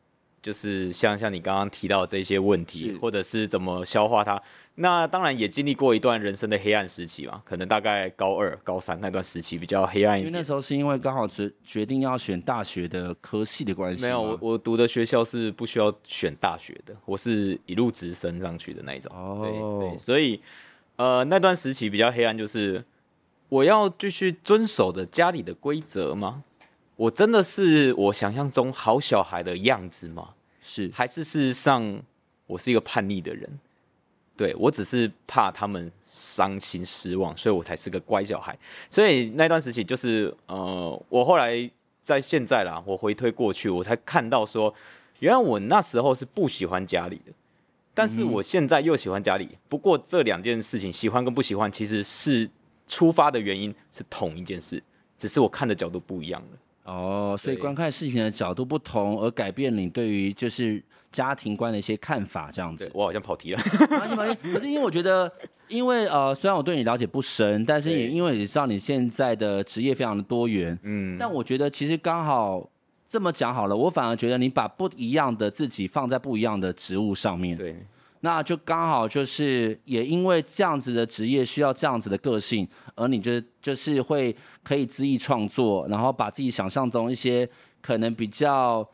就是像你刚刚提到的这些问题， 是或者是怎么消化它。那当然也经历过一段人生的黑暗时期嘛，可能大概高2、高3那段时期比较黑暗一点。 因为那时候是因为刚好决定要选大学的科系的关系吗。 没有，我读的学校是不需要选大学的，我是一路直升上去的那一种。对，所以那段时期比较黑暗，就是我要继续遵守着家里的规则吗？我真的是我想象中好小孩的样子吗？ 是， 还是事实上我是一个叛逆的人？对，我只是怕他们伤心失望，所以我才是个乖小孩。所以那段时期就是我后来在现在啦，我回推过去，我才看到说，原来我那时候是不喜欢家里的，但是我现在又喜欢家里。不过这两件事情，喜欢跟不喜欢，其实是出发的原因是同一件事，只是我看的角度不一样了。 所以观看事情的角度不同，而改变你对于就是家庭观的一些看法，这样子。 我好像跑题了。 可是因为我觉得，因为虽然我对你了解不深，但是也因为也知道你现在的职业非常的多元，但我觉得其实刚好这么讲好了，我反而觉得你把不一样的自己放在不一样的职务上面， 对， 那就刚好就是也因为这样子的职业需要这样子的个性，而你就是会可以恣意创作，然后把自己想象中一些可能比较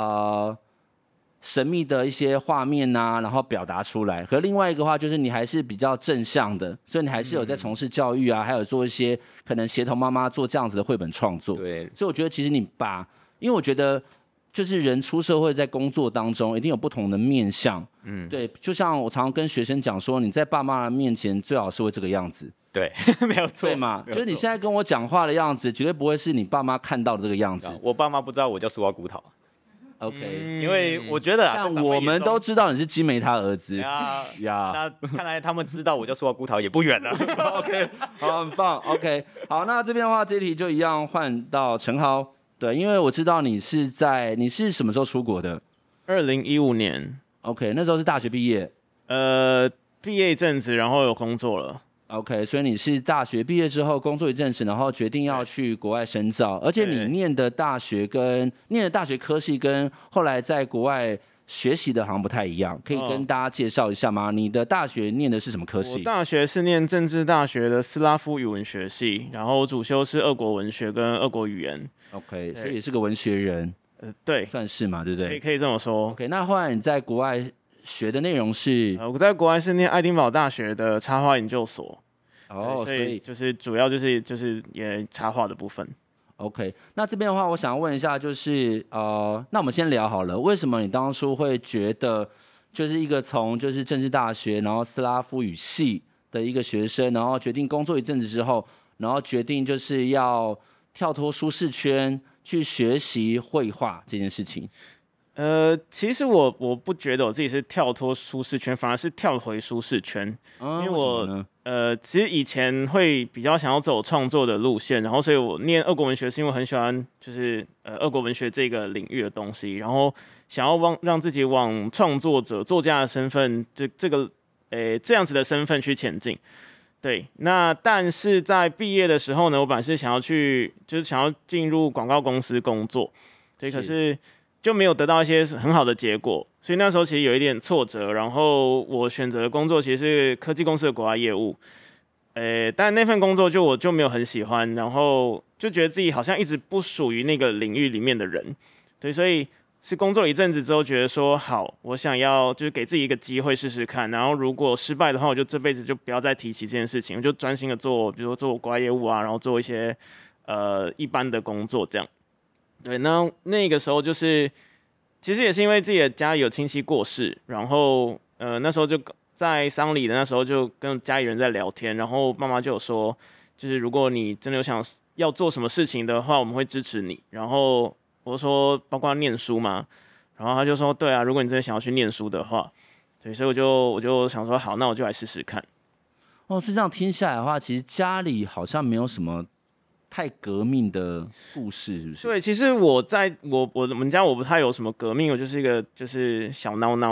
神秘的一些画面啊，然后表达出来。可另外一个话就是你还是比较正向的，所以你还是有在从事教育啊，还有做一些可能协同妈妈做这样子的绘本创作。 对， 所以我觉得其实你因为我觉得就是人出社会在工作当中一定有不同的面向，对，就像我常常跟学生讲说，你在爸妈面前最好是会这个样子。 对，没有错， 对嘛？就是你现在跟我讲话的样子，绝对不会是你爸妈看到的这个样子。 我爸妈不知道我叫苏花古桃。 OK， 因为我觉得但我们都知道你是金梅他儿子呀。那看来他们知道我叫苏花古桃也不远了。 OK， 好，很棒。OK， 好，那这边的话，这题就一样换到陈豪。对，因为我知道你是什么时候出国的 ？2015年。 OK， 那时候是大学毕业。 毕业一阵子，然后有工作了。 OK， 所以你是大学毕业之后工作一阵子，然后决定要去国外深造，而且你念的大学科系跟后来在国外学习的好像不太一样，可以跟大家介绍一下吗？你的大学念的是什么科系？ 我大学是念政治大学的斯拉夫语文学系，然后主修是俄国文学跟俄国语言。 OK， 所以也是个文学人。 对， 算是嘛，对不对？ 可以这么说。 OK， 那后来你在国外学的内容是？ 我在国外是念爱丁堡大学的插画研究所。所以就是主要就是也插画的部分。 OK， 那这边的话，我想问一下，就是那我们先聊好了，为什么你当初会觉得，就是一个从就是政治大学，然后斯拉夫语系的一个学生，然后决定工作一阵子之后，然后决定就是要跳脱舒适圈去学习绘画这件事情？ 其实我不觉得我自己是跳脱舒适圈，反而是跳回舒适圈。因为我其实以前会比较想要走创作的路线，然后所以我念俄国文学是因为很喜欢就是俄国文学这个领域的东西，然后想要让自己往创作者、作家的身份这样子的身份去前进。对，那但是在毕业的时候呢，我本来是想要进入广告公司工作，对，可是就没有得到一些很好的结果，所以那时候其实有一点挫折。然后我选择的工作其实是科技公司的国外业务，但那份工作我就没有很喜欢，然后就觉得自己好像一直不属于那个领域里面的人，对，所以是工作了一阵子之后，觉得说好，我想要就是给自己一个机会试试看，然后如果失败的话，我就这辈子就不要再提起这件事情，我就专心的做，比如说做国外业务啊，然后做一些一般的工作这样。对，那个时候就是其实也是因为自己的家里有亲戚过世，然后那时候就在丧礼的那时候就跟家里人在聊天，然后妈妈就有说，就是如果你真的有想要做什么事情的话，我们会支持你。然后我说包括念书嘛，然后他就说对啊，如果你真的想要去念书的话，对，所以我就想说好，那我就来试试看。 所以这样听下来的话，其实家里好像没有什么太革命的故事，是不是？ 对，其实我们家我不太有什么革命，我就是一个就是小孬孬，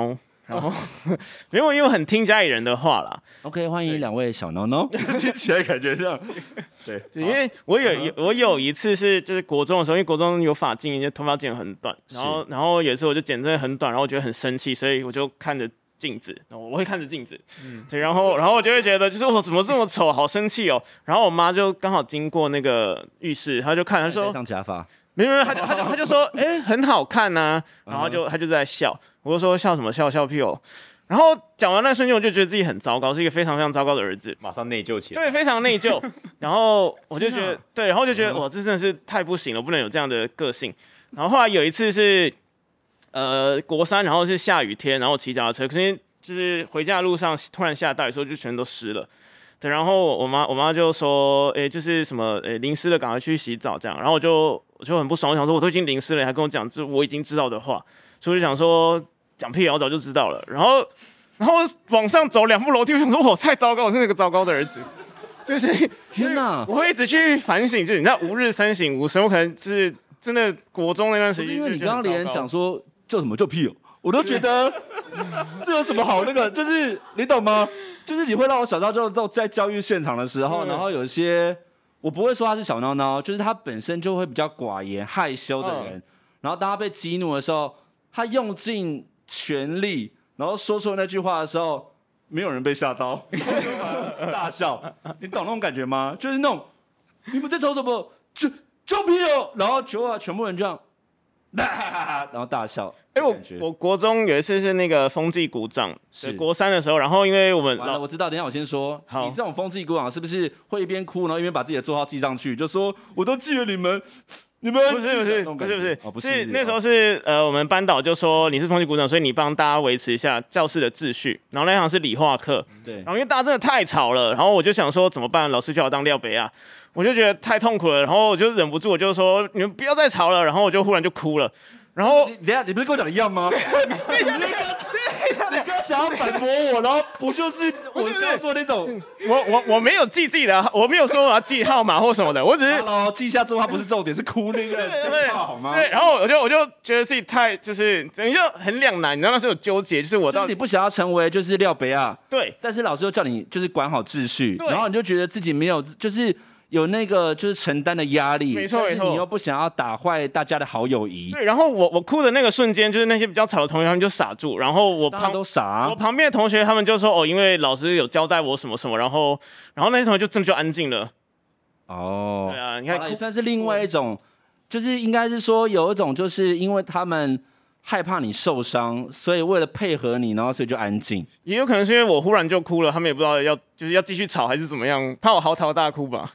然后因为我很听家里人的话啦。 OK， 欢迎2位小孬孬，听起来感觉这样。对， 因为我有一次是就是国中的时候，因为国中有发禁，就头发剪很短，然后有一次我就剪真的很短，然后我觉得很生气，所以我就看着镜子，我会看着镜子，对，然后我就会觉得就是我怎么这么丑，好生气哦。然后我妈就刚好经过那个浴室，她就看，她说戴上假发， 没有，她就说很好看呐、然后她就在笑，我就说笑什么笑屁哦。然后讲完那瞬间，我就觉得自己很糟糕，是一个非常非常糟糕的儿子， 马上内疚起来。 对，非常内疚。然后我就觉得，对，然后就觉得哇，这真的是太不行了，不能有这样的个性。然后后来有一次是国3，然后是下雨天，然后骑脚踏车，可是就是回家的路上突然下大雨，所以就全都湿了。对，然后我妈就说，就是什么，淋湿了，赶快去洗澡这样。然后我就很不爽，我想说我都已经淋湿了，你还跟我讲这我已经知道的话，所以我就想说讲屁啊，我早就知道了。然后往上走2步楼梯，我想说我太糟糕，我是那个糟糕的儿子。就是天哪！ 我会一直去反省，就是你知道，吾日三省吾身，我可能就是真的国中那段时间， 因为你刚刚连讲说就什么就屁哦，我都觉得这有什么好那个，就是你懂吗？就是你会让我想到就在教育现场的时候，然后有一些我不会说他是小孬孬，就是他本身就会比较寡言害羞的人，然后当他被激怒的时候，他用尽全力，然后说出那句话的时候，没有人被吓到，大笑，你懂那种感觉吗？就是那种你们在吵什么？就屁哦，然后全部人这样，然后大笑。 我国中有一次是那个风纪股长，是国3的时候，然后因为我们完了，我知道，等一下我先说， 好， 你这种风纪股长是不是会一边哭，然后一边把自己的座号记上去，就说我都记了你们。不是，那时候是我们班导就说你是风纪股长，所以你帮大家维持一下教室的秩序。然后那堂是理化课， 对， 然后因为大家真的太吵了，然后我就想说怎么办？老师叫我当廖北亚，我就觉得太痛苦了，然后我就忍不住，我就说你们不要再吵了，然后我就忽然就哭了。然后等一下，你不是跟我讲的一样吗？你刚想要反驳我，然后不就是我刚刚说那种？ 我没有记自己的，我没有说我要记号码或什么的，我只是记一下之后，它不是重点，是哭那个对好吗？ 对，然后我就觉得自己太就是等于就很两难，你知道那时候有纠结，就是我到底你不想要成为就是廖北亚， 对， 但是老师又叫你就是管好秩序，然后你就觉得自己没有就是有那个就是承担的压力， 没错， 但是你又不想要打坏大家的好友谊。 对，然后我哭的那个瞬间，就是那些比较吵的同学他们就傻住，然后我都傻， 我旁边的同学他们就说因为老师有交代我什么什么，然后那些同学就真的就安静了。 哦， 对啊，你看也算是另外一种，就是应该是说有一种就是因为他们害怕你受伤，所以为了配合你，然后所以就安静。 也有可能是因为我忽然就哭了，他们也不知道就是要继续吵还是怎么样，怕我嚎啕大哭吧。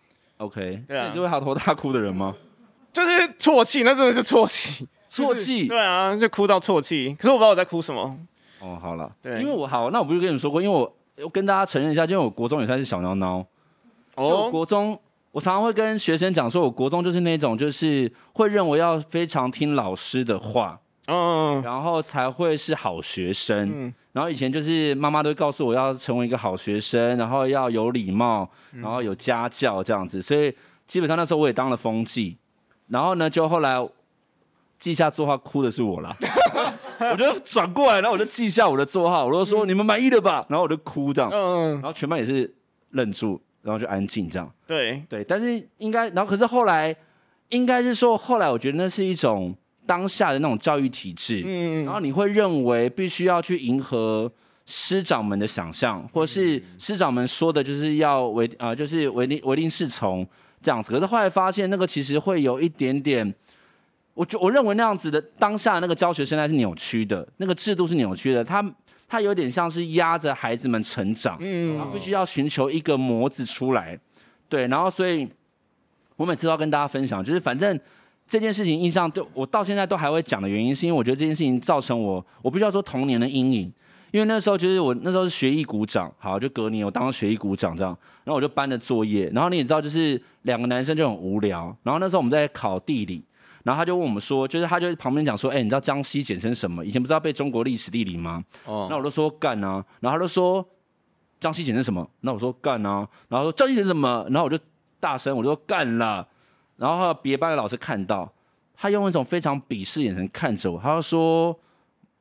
OK， 对啊， 你是会嚎啕大哭的人吗？ 就是啜泣，那真的是啜泣， 啜泣。 对啊，就哭到啜泣。可是我不知道我在哭什么。 哦，好了， 对， 因为那我不是跟你说过，因为我跟大家承认一下，因为我国中也算是小孬孬。就国中，我常常会跟学生讲说，我国中就是那种就是会认为要非常听老师的话，然后才会是好学生。然后以前就是妈妈都会告诉我要成为一个好学生，然后要有礼貌，然后有家教这样子。所以基本上那时候我也当了风纪。然后呢，就后来记下座号哭的是我啦，我就转过来，然后我就记下我的座号，我就说你们满意了吧？然后我就哭这样，然后全班也是愣住，然后就安静这样。 对， 但是然后可是后来应该是说，后来我觉得那是一种当下的那种教育体制，然后你会认为必须要去迎合师长们的想象，或是师长们说的就是要就是唯令是从这样子。可是后来发现那个其实会有一点点，我认为那样子的当下的那个教学生态是扭曲的，那个制度是扭曲的，它有点像是压着孩子们成长，他必须要寻求一个模子出来，对，然后所以我每次都要跟大家分享，就是反正这件事情印象对我到现在都还会讲的原因，是因为我觉得这件事情造成我必须要说童年的阴影。因为那时候就是我那时候是学艺股长，好，就隔年我当学艺股长这样，然后我就搬了作业，然后你也知道，就是2个男生就很无聊，然后那时候我们在考地理，然后他就问我们说，就是他就旁边讲说，你知道江西简称什么？以前不是要背中国历史地理吗？那我就说干啊，然后他就说江西简称什么？那我说干啊，然后说江西简称什么？然后我就大声我就说干了，然后别班的老师看到，他用一种非常鄙视眼神看着我，他就说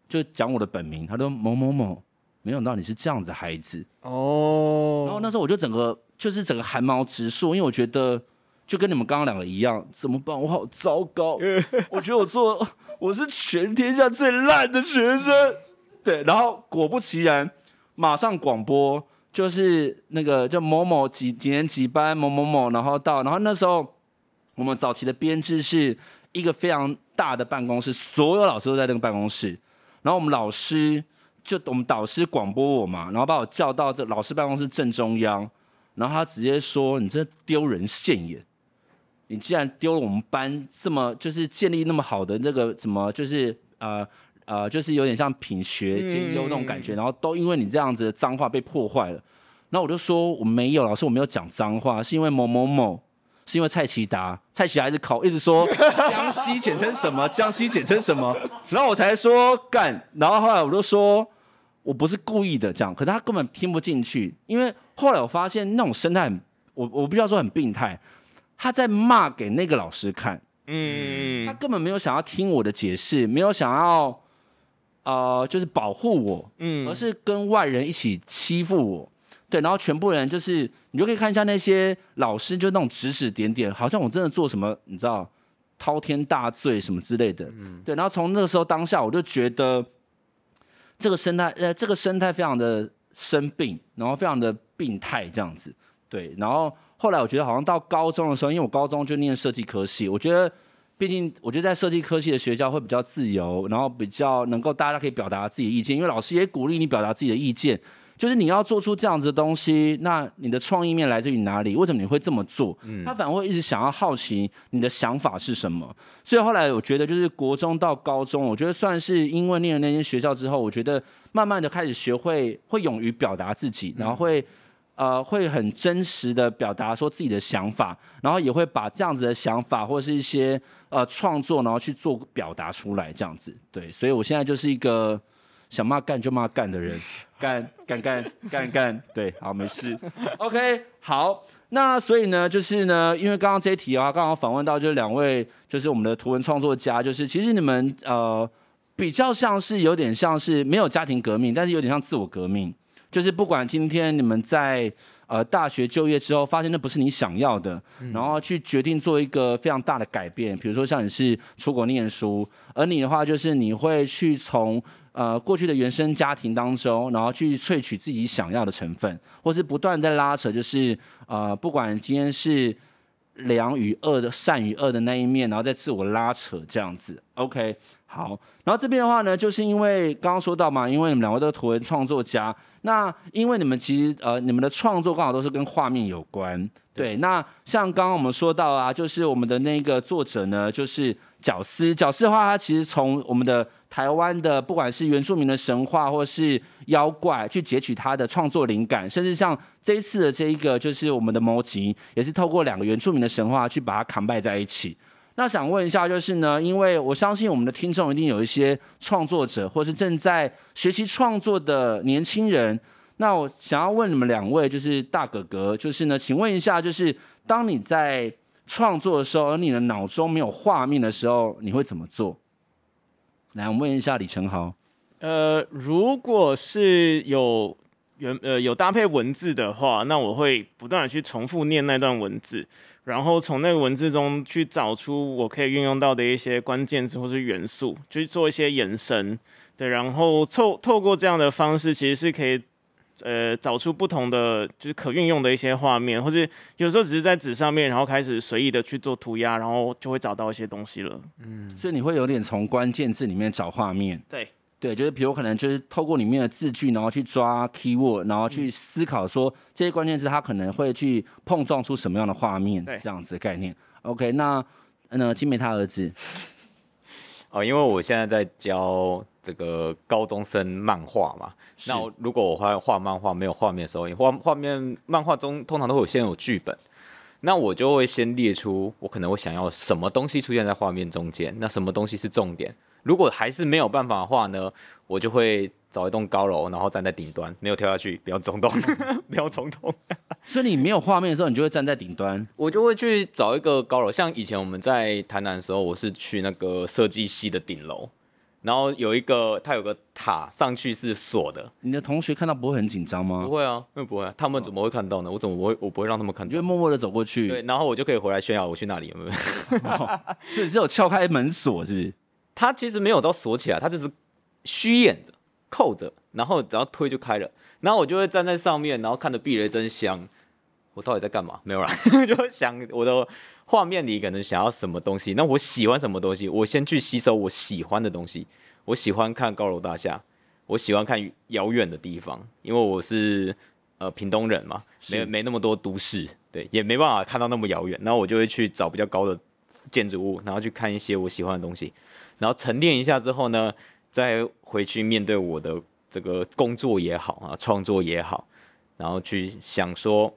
就讲我的本名，他说某某某，没想到你是这样的孩子哦。 然后那时候我就整个汗毛直竖，因为我觉得就跟你们刚刚两个一样，怎么办？我好糟糕，我觉得我是全天下最烂的学生。对，然后果不其然，马上广播就是那个叫某某几年几班某某某，然后那时候我们早期的编制是一个非常大的办公室，所有老师都在那个办公室，然后我们导师广播我嘛，然后把我叫到这老师办公室正中央，然后他直接说：“你这丢人现眼！你既然丢了我们班这么就是建立那么好的那个什么，就是就是有点像品学兼优那种感觉，然后都因为你这样子的脏话被破坏了。”然后我就说：“我没有，老师，我没有讲脏话，是因为某某某，是因为蔡奇达一直说江西简称什么，江西简称什么，然后我才说干，然后后来我就说。”我不是故意的这样，可是他根本听不进去，因为后来我发现那种生态我必须要说很病态，他在骂给那个老师看，他根本没有想要听我的解释，没有想要就是保护我，而是跟外人一起欺负我，对，然后全部人就是你就可以看一下那些老师就那种指指点点，好像我真的做什么你知道滔天大罪什么之类的，对，然后从那个时候当下我就觉得。这个生态非常的生病，然后非常的病态这样子，对。然后后来我觉得好像到高中的时候，因为我高中就念设计科系，我觉得在设计科系的学校会比较自由，然后比较能够大家可以表达自己的意见，因为老师也鼓励你表达自己的意见。就是你要做出这样子的东西，那你的创意面来自于哪里？为什么你会这么做？他反而会一直想要好奇你的想法是什么。所以后来我觉得，就是国中到高中，我觉得算是因为念了那间学校之后，我觉得慢慢的开始学会勇于表达自己，然后会很真实的表达说自己的想法，然后也会把这样子的想法或是一些创作，然后去做表达出来这样子。对，所以我现在就是一个。想骂干就骂干的人，干，对，好，没事 ，OK， 好，那所以呢，就是呢，因为刚刚这一题的话，刚好访问到就是两位，就是我们的图文创作家，就是其实你们比较像是有点像是没有家庭革命，但是有点像自我革命，就是不管今天你们在大学就业之后，发现那不是你想要的，然后去决定做一个非常大的改变，比如说像你是出国念书，而你的话就是你会去从过去的原生家庭当中，然后去萃取自己想要的成分，或是不断在拉扯，就是不管今天是良与恶的善与恶的那一面，然后再自我拉扯这样子。OK， 好，然后这边的话呢，就是因为刚刚说到嘛，因为你们两位都是图文创作家，那因为你们其实你们的创作刚好都是跟画面有关，对。那像刚刚我们说到啊，就是我们的那个作者呢，就是角丝的话，它其实从我们的台湾的不管是原住民的神话或是妖怪去截取它的创作灵感，甚至像这一次的这一个就是我们的魔集，也是透过两个原住民的神话去把它combine在一起。那想问一下，就是呢，因为我相信我们的听众一定有一些创作者，或是正在学习创作的年轻人。那我想要问你们两位，就是大哥哥，就是呢，请问一下，就是当你在创作的时候，而你的脑中没有画面的时候，你会怎么做？来，我们问一下李承豪。 如果是有搭配文字的话，那我会不断的去重复念那段文字，然后从那个文字中去找出我可以运用到的一些关键词或是元素，去做一些延伸。对，然后透过这样的方式，其实是可以找出不同的就是可运用的一些画面，或者有时候只是在纸上面，然后开始随意的去做涂鸦，然后就会找到一些东西了。 所以你会有点从关键字里面找画面。对，就是比如可能就是透过里面的字句，然后去抓 keyword， 然后去思考说这些关键字它可能会去碰撞出什么样的画面，这样子的概念。OK， 那金梅他儿子。 因为我现在在教这个高中生漫画嘛，那如果我画漫画没有画面的时候，漫画中通常都会先有剧本，那我就会先列出我可能会想要什么东西出现在画面中间，那什么东西是重点。如果还是没有办法的话呢，我就会找一栋高楼，然后站在顶端，没有跳下去，不要冲动，不要冲动。 所以你没有画面的时候，你就会站在顶端。 我就会去找一个高楼，像以前我们在台南的时候，我是去那个设计系的顶楼， 然后它有个塔上去是锁的。 你的同学看到不会很紧张吗？ 不会啊，不会啊，他们怎么会看到呢？我不会让他们看到？ 你就默默的走过去， 对，然后我就可以回来炫耀我去哪里，有没有？ 所以只有撬开门锁，是不是？ 它其实没有到锁起来，它就是虚掩着、扣着，然后只要推就开了。然后我就会站在上面，然后看着避雷针香，我到底在干嘛？没有啦，就想我的画面里可能想要什么东西，那我喜欢什么东西，我先去吸收我喜欢的东西。我喜欢看高楼大厦，我喜欢看遥远的地方，因为我是屏东人嘛，没那么多都市，对，也没办法看到那么遥远。然后我就会去找比较高的建筑物，然后去看一些我喜欢的东西，然后沉淀一下之后呢，再回去面对我的这个工作也好啊，创作也好，然后去想说，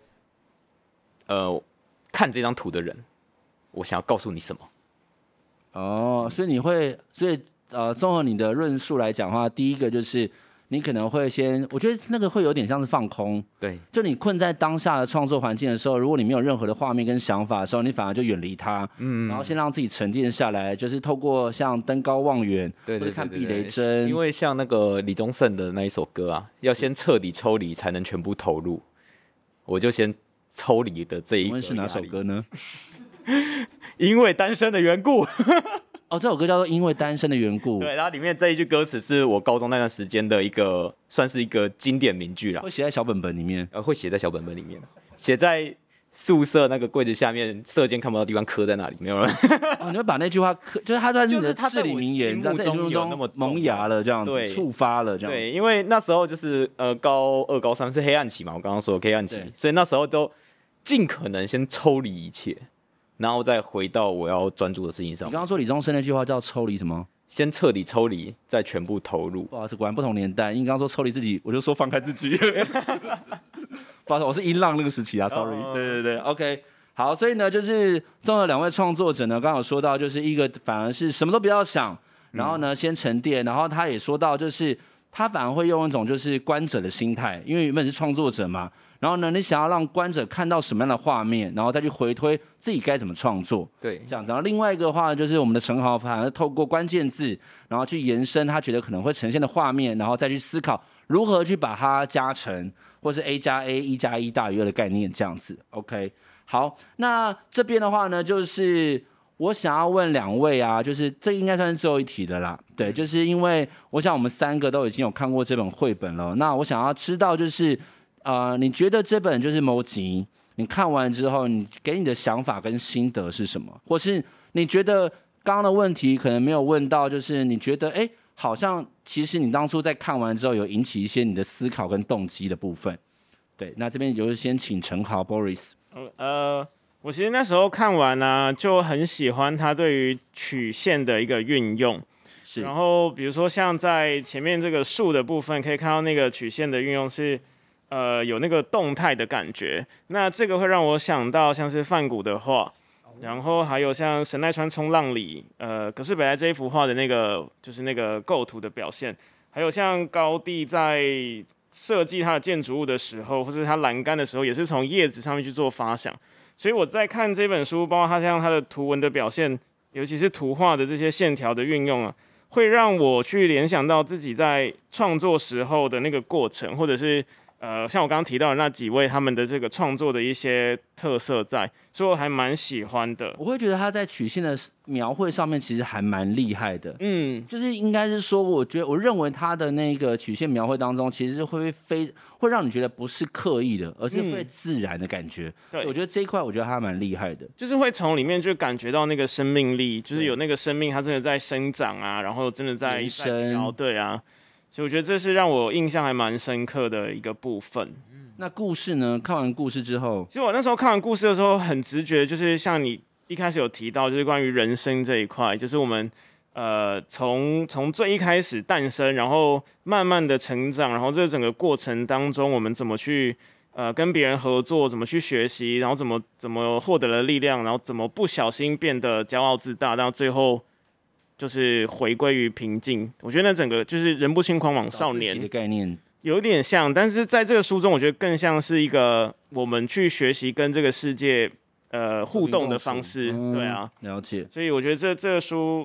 看这张图的人，我想要告诉你什么？ 哦，所以综合你的论述来讲的话，第一个就是你可能会先，我觉得那个会有点像是放空， 对， 就你困在当下的创作环境的时候，如果你没有任何的画面跟想法的时候，你反而就远离它，然后先让自己沉淀下来，就是透过像登高望远， 对或者看避雷针， 因为像那个李宗盛的那一首歌啊，要先彻底抽离才能全部投入，我就先抽离的这一个。 请问是哪首歌呢？ 因为单身的缘故。 哦，这首歌叫做《因为单身的缘故》。 对，然后里面这一句歌词是我高中那段时间的算是一个经典名句啦。 会写在小本本里面。 会写在小本本里面，写在宿舍那个柜子下面，舍监看不到地方刻在那里，没有人。 哦，你会把那句话刻，就是它在你的至理名言，在心目中萌芽了，这样子，触发了这样子。 对，因为那时候就是高2、高3是黑暗期嘛，我刚刚说的黑暗期，所以那时候都尽可能先抽离一切。然后再回到我要专注的事情上。 你刚刚说李宗盛那句话叫抽离什么？ 先彻底抽离，再全部投入。 不好意思，果然不同年代。因为刚刚说抽离自己，我就说放开自己。不好意思，我是音浪那个时期啊 ，sorry。对 ，OK。好，所以呢，就是综合两位创作者呢，刚刚有说到，就是一个反而是什么都不要想，然后呢先沉淀，然后他也说到，就是他反而会用一种就是观者的心态，因为原本是创作者嘛。然后呢，你想要让观者看到什么样的画面，然后再去回推自己该怎么创作， 对， 这样子。然后另外一个话就是我们的陈豪反而透过关键字，然后去延伸他觉得可能会呈现的画面，然后再去思考如何去把它加成，或是 A+A1+1大于2的概念这样子。OK， 好，那这边的话呢，就是我想要问两位啊，就是这应该算是最后一题的啦，对，就是因为我想我们3个都已经有看过这本绘本了，那我想要知道就是。你觉得这本就是某集，你看完之后，你给你的想法跟心得是什么？或是你觉得刚刚的问题可能没有问到，就是你觉得好像其实你当初在看完之后有引起一些你的思考跟动机的部分。对，那这边就是先请陈豪 Boris。 我其实那时候看完呢，就很喜欢他对于曲线的一个运用。是。然后比如说像在前面这个树的部分，可以看到那个曲线的运用是。有那个动态的感觉，那这个会让我想到像是梵谷的画，然后还有像神奈川冲浪里，葛饰北斋这一幅画的那个就是那个构图的表现，还有像高第在设计他的建筑物的时候，或是他栏杆的时候，也是从叶子上面去做发想。所以我在看这本书，包括它像它的图文的表现，尤其是图画的这些线条的运用啊，会让我去联想到自己在创作时候的那个过程，或者是。像我刚刚提到的那几位，他们的这个创作的一些特色在，所以我还蛮喜欢的。 我会觉得他在曲线的描绘上面其实还蛮厉害的。就是应该是说，我认为他的那个曲线描绘当中，其实会让你觉得不是刻意的，而是会自然的感觉。对，我觉得这一块我觉得他蛮厉害的， 就是会从里面就感觉到那个生命力，就是有那个生命，它真的在生长啊，然后真的在飘，对啊。所以我觉得这是让我印象还蛮深刻的一个部分。 那故事呢？看完故事之后， 其实我那时候看完故事的时候，很直觉，就是像你一开始有提到，就是关于人生这一块，就是我们从最一开始诞生，然后慢慢的成长，然后这整个过程当中，我们怎么去跟别人合作，怎么去学习，然后怎么获得了力量，然后怎么不小心变得骄傲自大，到最后。就是回归于平静，我觉得那整个就是人不轻狂枉少年的概念有点像，但是在这个书中，我觉得更像是一个我们去学习跟这个世界互动的方式，对啊， 了解。 所以我觉得这个书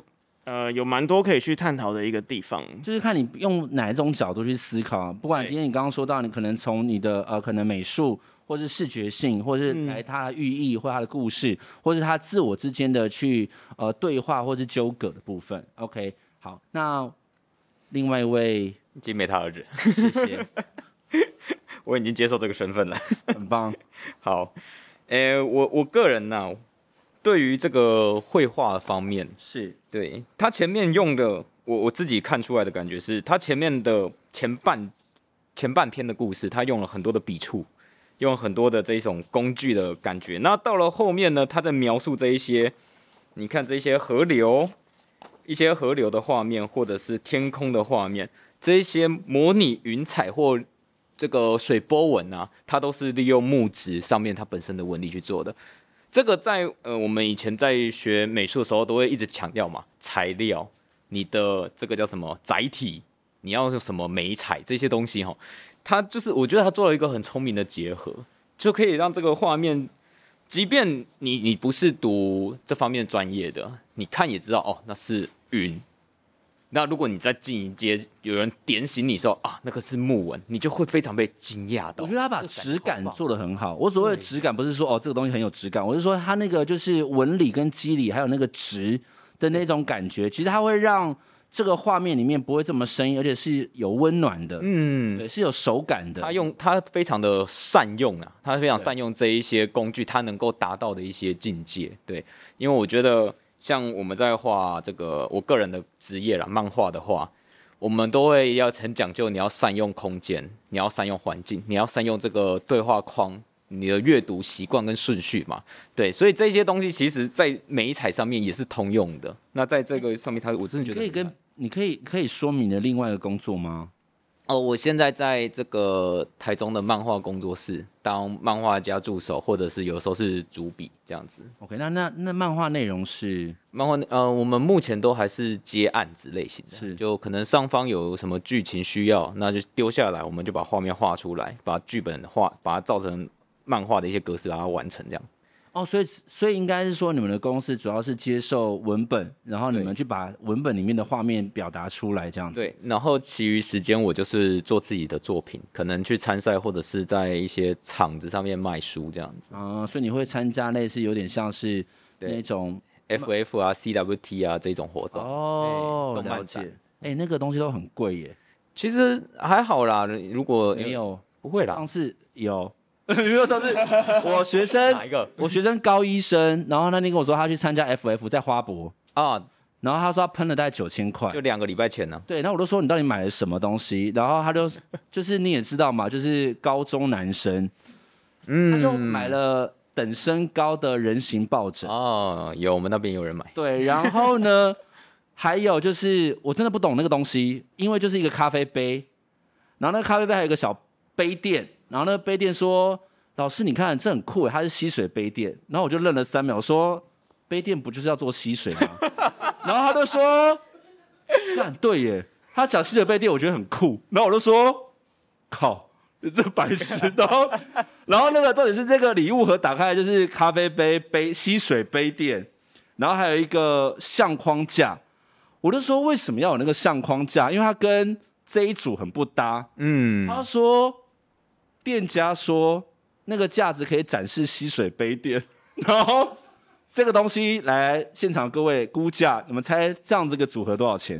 有蛮多可以去探讨的一个地方。 就是看你用哪一种角度去思考，不管今天你刚刚说到，你可能从你的可能美术，或是视觉性，或是来它的寓意，或它的故事，或是它自我之间的去对话或是纠葛的部分。OK， 好，那另外一位金美他儿子， 谢谢， 我已经接受这个身份了， 很棒。 好，我个人呢、对于这个绘画方面， 是对他前面用的，我自己看出来的感觉是，他前面的前半篇的故事，他用了很多的笔触，用了很多的这种工具的感觉。那到了后面呢，他在描述这一些，你看这些河流，一些河流的画面，或者是天空的画面，这一些模拟云彩或这个水波纹啊，它都是利用木质上面它本身的纹理去做的。这个在我们以前在学美术的时候都会一直强调嘛，材料，你的这个叫什么载体，你要用什么媒材这些东西哈，它就是我觉得它做了一个很聪明的结合，就可以让这个画面，即便你不是读这方面专业的，你看也知道哦，那是云。那如果你再进一阶，有人点醒你说啊，那个是木纹，你就会非常被惊讶到。 我觉得他把质感做得很好。我所谓的质感，不是说哦这个东西很有质感，我是说它那个就是纹理跟肌理，还有那个直的那种感觉，其实它会让这个画面里面不会这么生硬，而且是有温暖的，对，是有手感的。 他非常的善用啊，他非常善用这一些工具，他能够达到的一些境界。对，因为我觉得像我们在画这个我个人的职业啦，漫画的话，我们都会要很讲究，你要善用空间，你要善用环境，你要善用这个对话框，你的阅读习惯跟顺序嘛，对，所以这些东西其实在媒材上面也是通用的。那在这个上面，我真的觉得你可以说明你的另外一个工作吗？ 我现在在这个台中的漫画工作室当漫画家助手，或者是有时候是主笔这样子。 OK， 那漫画内容是漫画我们目前都还是接案子类型的，就可能上方有什么剧情需要，那就丢下来，我们就把画面画出来，把剧本把它造成漫画的一些格式，把它完成这样。 哦，所以应该是说，你们的公司主要是接受文本，然后你们去把文本里面的画面表达出来，这样子。 对，然后其余时间我就是做自己的作品，可能去参赛或者是在一些场子上面卖书这样子。 所以你会参加类似有点像是那种 FF 啊、CWT 啊这种活动。 哦，了解。那个东西都很贵耶。 其实还好啦，如果没有不会啦。 上次有。因为上次我学生哪一个？ 我学生高一生，然后那天跟我说他去参加 FF 在花博啊，然后他说他喷了大概9000块， 就2个礼拜前呢。 对，然后我就说你到底买了什么东西？然后他就是你也知道嘛，就是高中男生，他就买了等身高的人形抱枕。 哦，有我们那边有人买。 对，然后呢，还有就是我真的不懂那个东西，因为就是一个咖啡杯，然后那个咖啡杯还有一个小杯垫。然后那个杯垫说：“老师，你看这很酷耶，它是吸水杯垫。”然后我就愣了3秒，说：“杯垫不就是要做吸水吗？”然后他就说：“看对耶，他讲吸水杯垫，我觉得很酷。”然后我就说：“靠，这白痴！”然后那个重点是那个礼物盒打开来就是咖啡杯、吸水杯垫，然后还有一个相框架。我就说为什么要有那个相框架？因为它跟这一组很不搭。他说。店家说那个架子可以展示吸水杯垫，然后这个东西来现场各位估价，你们猜这样子个组合多少钱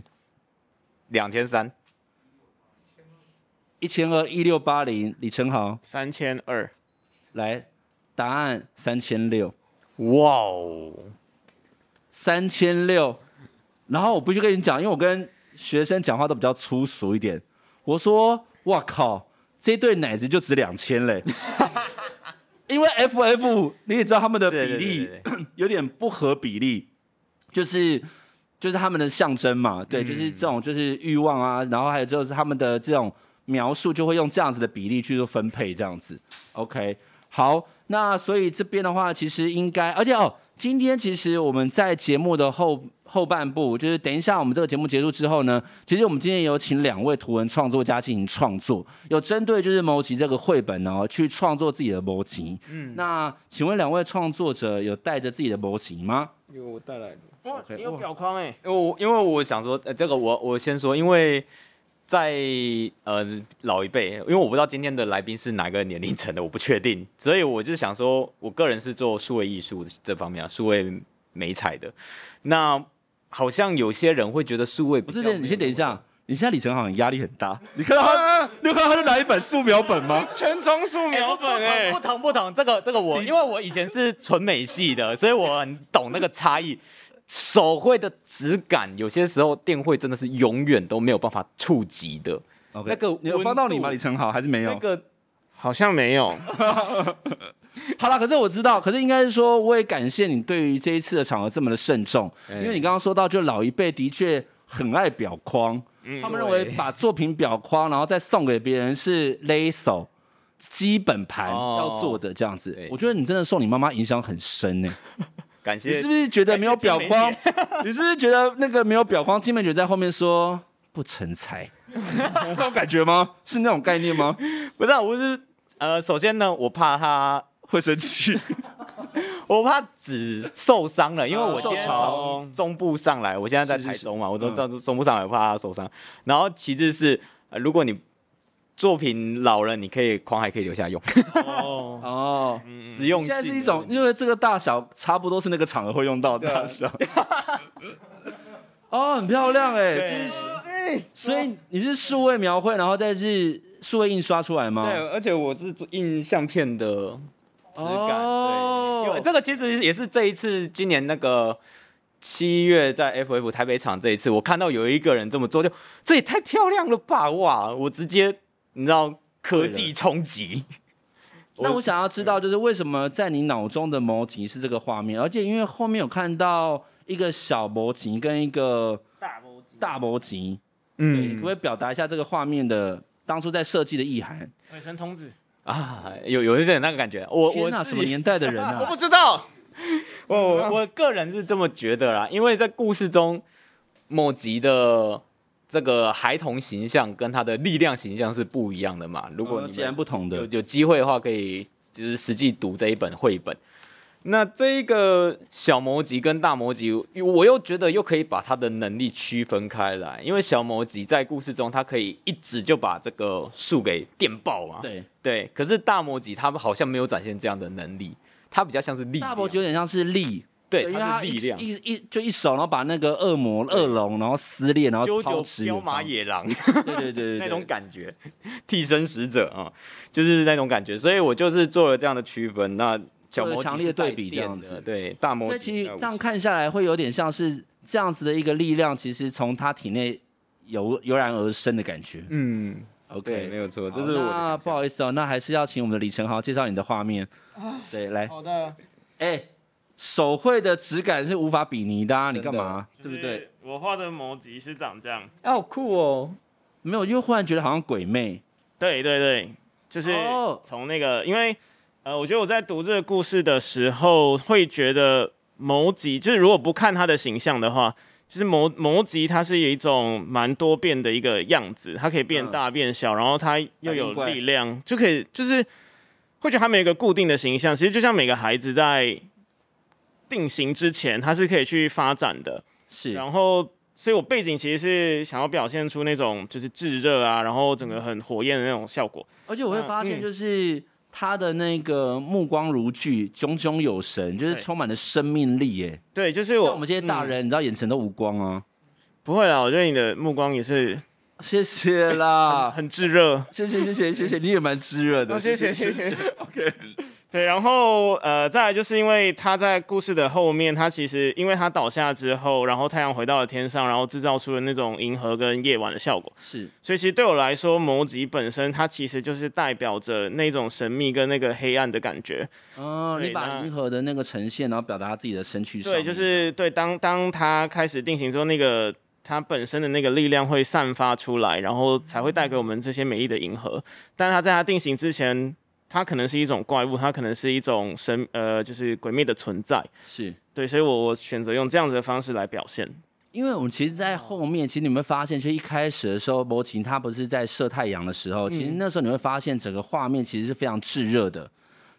？2300。 1201680，李承豪 3200， 来，答案3600。 哇哦 ，3600。然后我不去跟你讲，因为我跟学生讲话都比较粗俗一点，我说哇靠。这对奶子就值2000嘞，因为 FF 你也知道他们的比例有点不合比例，就是他们的象征嘛，对，就是这种就是欲望啊，然后还有就是他们的这种描述就会用这样子的比例去做分配，这样子。OK， 好，那所以这边的话，其实应该，而且今天其实我们在节目的后半部，就是等一下我们这个节目结束之后呢，其实我们今天有请2位图文创作家进行创作，有针对就是魔吉这个绘本去创作自己的魔吉。那请问2位创作者有带着自己的魔吉吗？ 有我带来的。 哇 OK， 你有表框哎， 因为我想说，这个我先说，因为在老一辈，因为我不知道今天的来宾是哪个年龄层的，我不确定，所以我就想说，我个人是做数位艺术这方面啊，数位美彩的。那好像有些人会觉得数位不是， 比较没有你先等一下，你现在李承好像压力很大。你看到他，你有看到他是拿一本素描本吗？ 全装素描本哎， 不同，这个我，因为我以前是纯美系的，所以我很懂那个差异。手绘的质感，有些时候电绘真的是永远都没有办法触及的。 Okay, 那个你有帮到你吗？李承好还是没有？ 那个好像没有。 好啦，可是我知道，可是应该是说，我也感谢你对于这一次的场合这么的慎重，因为你刚刚说到，就老一辈的确很爱裱框，他们认为把作品裱框，然后再送给别人是勒手基本盘要做的这样子。我觉得你真的受你妈妈影响很深呢。 感谢。 你是不是觉得没有裱框？你是不是觉得那个没有裱框，金美觉在后面说不成才，那种感觉吗？是那种概念吗？ 不是、啊，我是首先呢，我怕他会生气， 我怕纸受伤了，因为我今天受潮从中部上来，我现在在台中嘛，我都到中部上来，我怕他受伤。然后其次是，如果你作品老了，你可以框还可以留下用。 哦， 实用性现在是一种，因为这个大小差不多是那个场合会用到的大小。哦，很漂亮哎，这是，所以你是数位描绘，然后再是数位印刷出来吗？ 对，而且我是做印相片的质感。 哦对，因为这个其实也是这一次今年那个7月在 FF 台北场这一次，我看到有一个人这么做，就这也太漂亮了吧！哇，我直接你知道科技冲击。 那我想要知道，就是为什么在你脑中的模型是这个画面，而且因为后面有看到一个小模型跟一个大模型，你可不可以表达一下这个画面的当初在设计的意涵？ 鬼神童子啊，有一点那个感觉。 天哪，什么年代的人啊？ 我不知道。 我个人是这么觉得啦，因为在故事中，某集的这个孩童形象跟他的力量形象是不一样的嘛。如果你既然不同的， 有机会的话，可以就是实际读这一本绘本。那这一个小魔吉跟大魔吉，我又觉得又可以把他的能力区分开来，因为小魔吉在故事中他可以一指就把这个树给电爆嘛。对，可是大魔吉他好像没有展现这样的能力，他比较像是力量。 大魔吉有点像是力。 对， 因为他力量一手，然后把那个恶龙，然后撕裂，然后抛掷彪马野狼， 对那种感觉，替身使者啊，就是那种感觉，所以我就是做了这样的区分。那小魔强烈对比这样子， 对大魔， 所以其实这样看下来，会有点像是这样子的一个力量，其实从他体内油然而生的感觉。OK， 没有错，这是我的。 那不好意思哦，那还是要请我们的李承豪介绍你的画面。对，来， 好的。 手绘的质感是无法比拟的啊！你干嘛？对不对？ 我画的魔吉是长这样。 好酷哦！ 没有，因为忽然觉得好像鬼魅。 对，就是从那个，因为我觉得我在读这个故事的时候，会觉得魔吉就是如果不看他的形象的话，就是魔吉它是有一种蛮多变的一个样子，它可以变大变小，然后它又有力量，就可以就是会觉得他们有一个固定的形象。其实就像每个孩子在定型之前，它是可以去发展的， 是。 然后，所以我背景其实是想要表现出那种就是炙热啊，然后整个很火焰的那种效果。 而且我会发现，就是他的那个目光如炬，炯炯有神，就是充满了生命力耶。 对，就是我们这些大人，你知道眼神都无光啊。 不会啦，我觉得你的目光也是。 谢谢啦， 很炙热。 谢谢，你也蛮炙热的。 谢谢。 OK。 对，然后再来就是因为他在故事的后面，他其实因为他倒下之后，然后太阳回到了天上，然后制造出了那种银河跟夜晚的效果。 是， 所以其实对我来说，魔吉本身它其实就是代表着那种神秘跟那个黑暗的感觉。 你把银河的那个呈现，然后表达他自己的身躯上。 对，就是对，当他开始定型之后，那个它本身的那个力量会散发出来，然后才会带给我们这些美丽的银河。但是它在它定型之前，它可能是一种怪物，它可能是一种就是鬼魅的存在。 是对，所以我选择用这样子的方式来表现。 因为我们其实，在后面，其实你们会发现，其实一开始的时候，魔琴它不是在射太阳的时候，其实那时候你会发现整个画面其实是非常炙热的。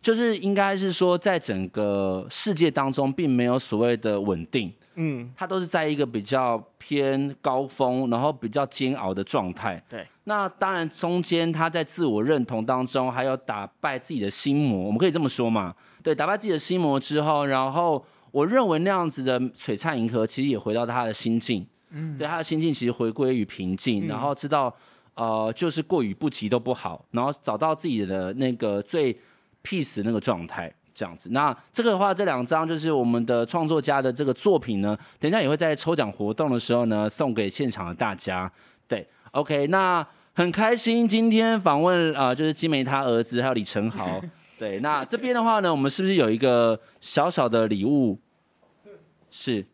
就是应该是说，在整个世界当中，并没有所谓的稳定，它都是在一个比较偏高峰，然后比较煎熬的状态。 对， 那当然中间他在自我认同当中，还有打败自己的心魔，我们可以这么说嘛？对，打败自己的心魔之后，然后我认为那样子的璀璨银河，其实也回到他的心境，对，他的心境其实回归于平静，然后知道就是过与不及都不好，然后找到自己的那个最 peace 那个状态。这样子，那这个的话，这2张就是我们的创作家的这个作品呢，等一下也会在抽奖活动的时候呢，送给现场的大家。对 ，OK， 那很开心今天访问就是金梅他儿子还有李承豪。对，那这边的话呢，我们是不是有一个小小的礼物？是。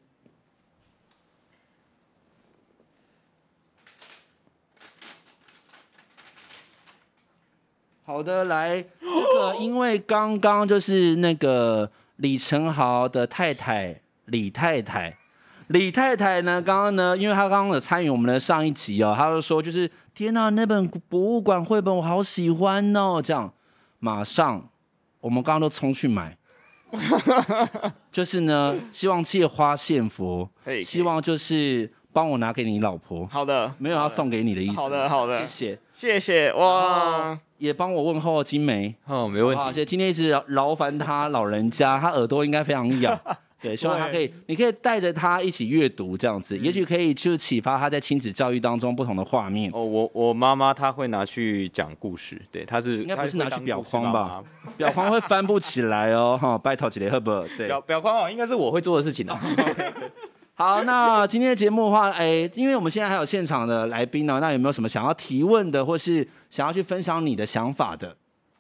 好的，来，这个因为刚刚就是那个李承豪的太太李太太呢，刚刚呢，因为她刚刚有参与我们的上一集哦，她就说就是天哪，那本博物馆绘本我好喜欢哦，这样马上我们刚刚都冲去买，就是呢，希望借花献佛，希望就是帮我拿给你老婆。 好的， 没有要送给你的意思。 好的， 谢谢哇。 也帮我问候金梅哦，没问题。 而且今天一直劳烦他老人家，他耳朵应该非常痒。对，希望他可以，你可以带着他一起阅读，这样子，也许可以就启发他在亲子教育当中不同的画面。 哦，我妈妈她会拿去讲故事，对，她是应该不是拿去裱框吧？裱框会翻不起来哦，哈，拜托几雷赫不？对， 裱框应该是我会做的事情啊。 好，那今天的节目的话，因为我们现在还有现场的来宾呢，那有没有什么想要提问的，或是想要去分享你的想法的？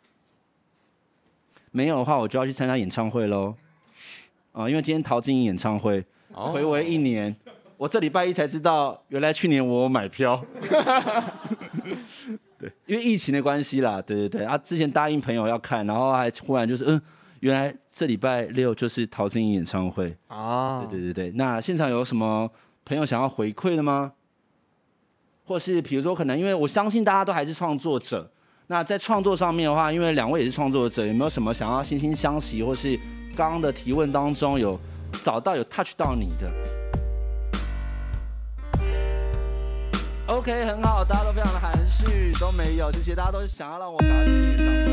没有的话，我就要去参加演唱会喽。因为今天陶晶莹演唱会，睽违1年，我这礼拜一才知道，原来去年我有买票。对，因为疫情的关系啦，对，之前答应朋友要看，然后还忽然就是原来这礼拜6就是陶晶莹演唱会啊！对，那现场有什么朋友想要回馈的吗？或是比如说，可能因为我相信大家都还是创作者，那在创作上面的话，因为2位也是创作者，有没有什么想要惺惺相惜，或是刚刚的提问当中有找到有 touch 到你的 ？OK， 很好，大家都非常的含蓄，都没有，谢谢大家都想要让我赶快去听演唱会。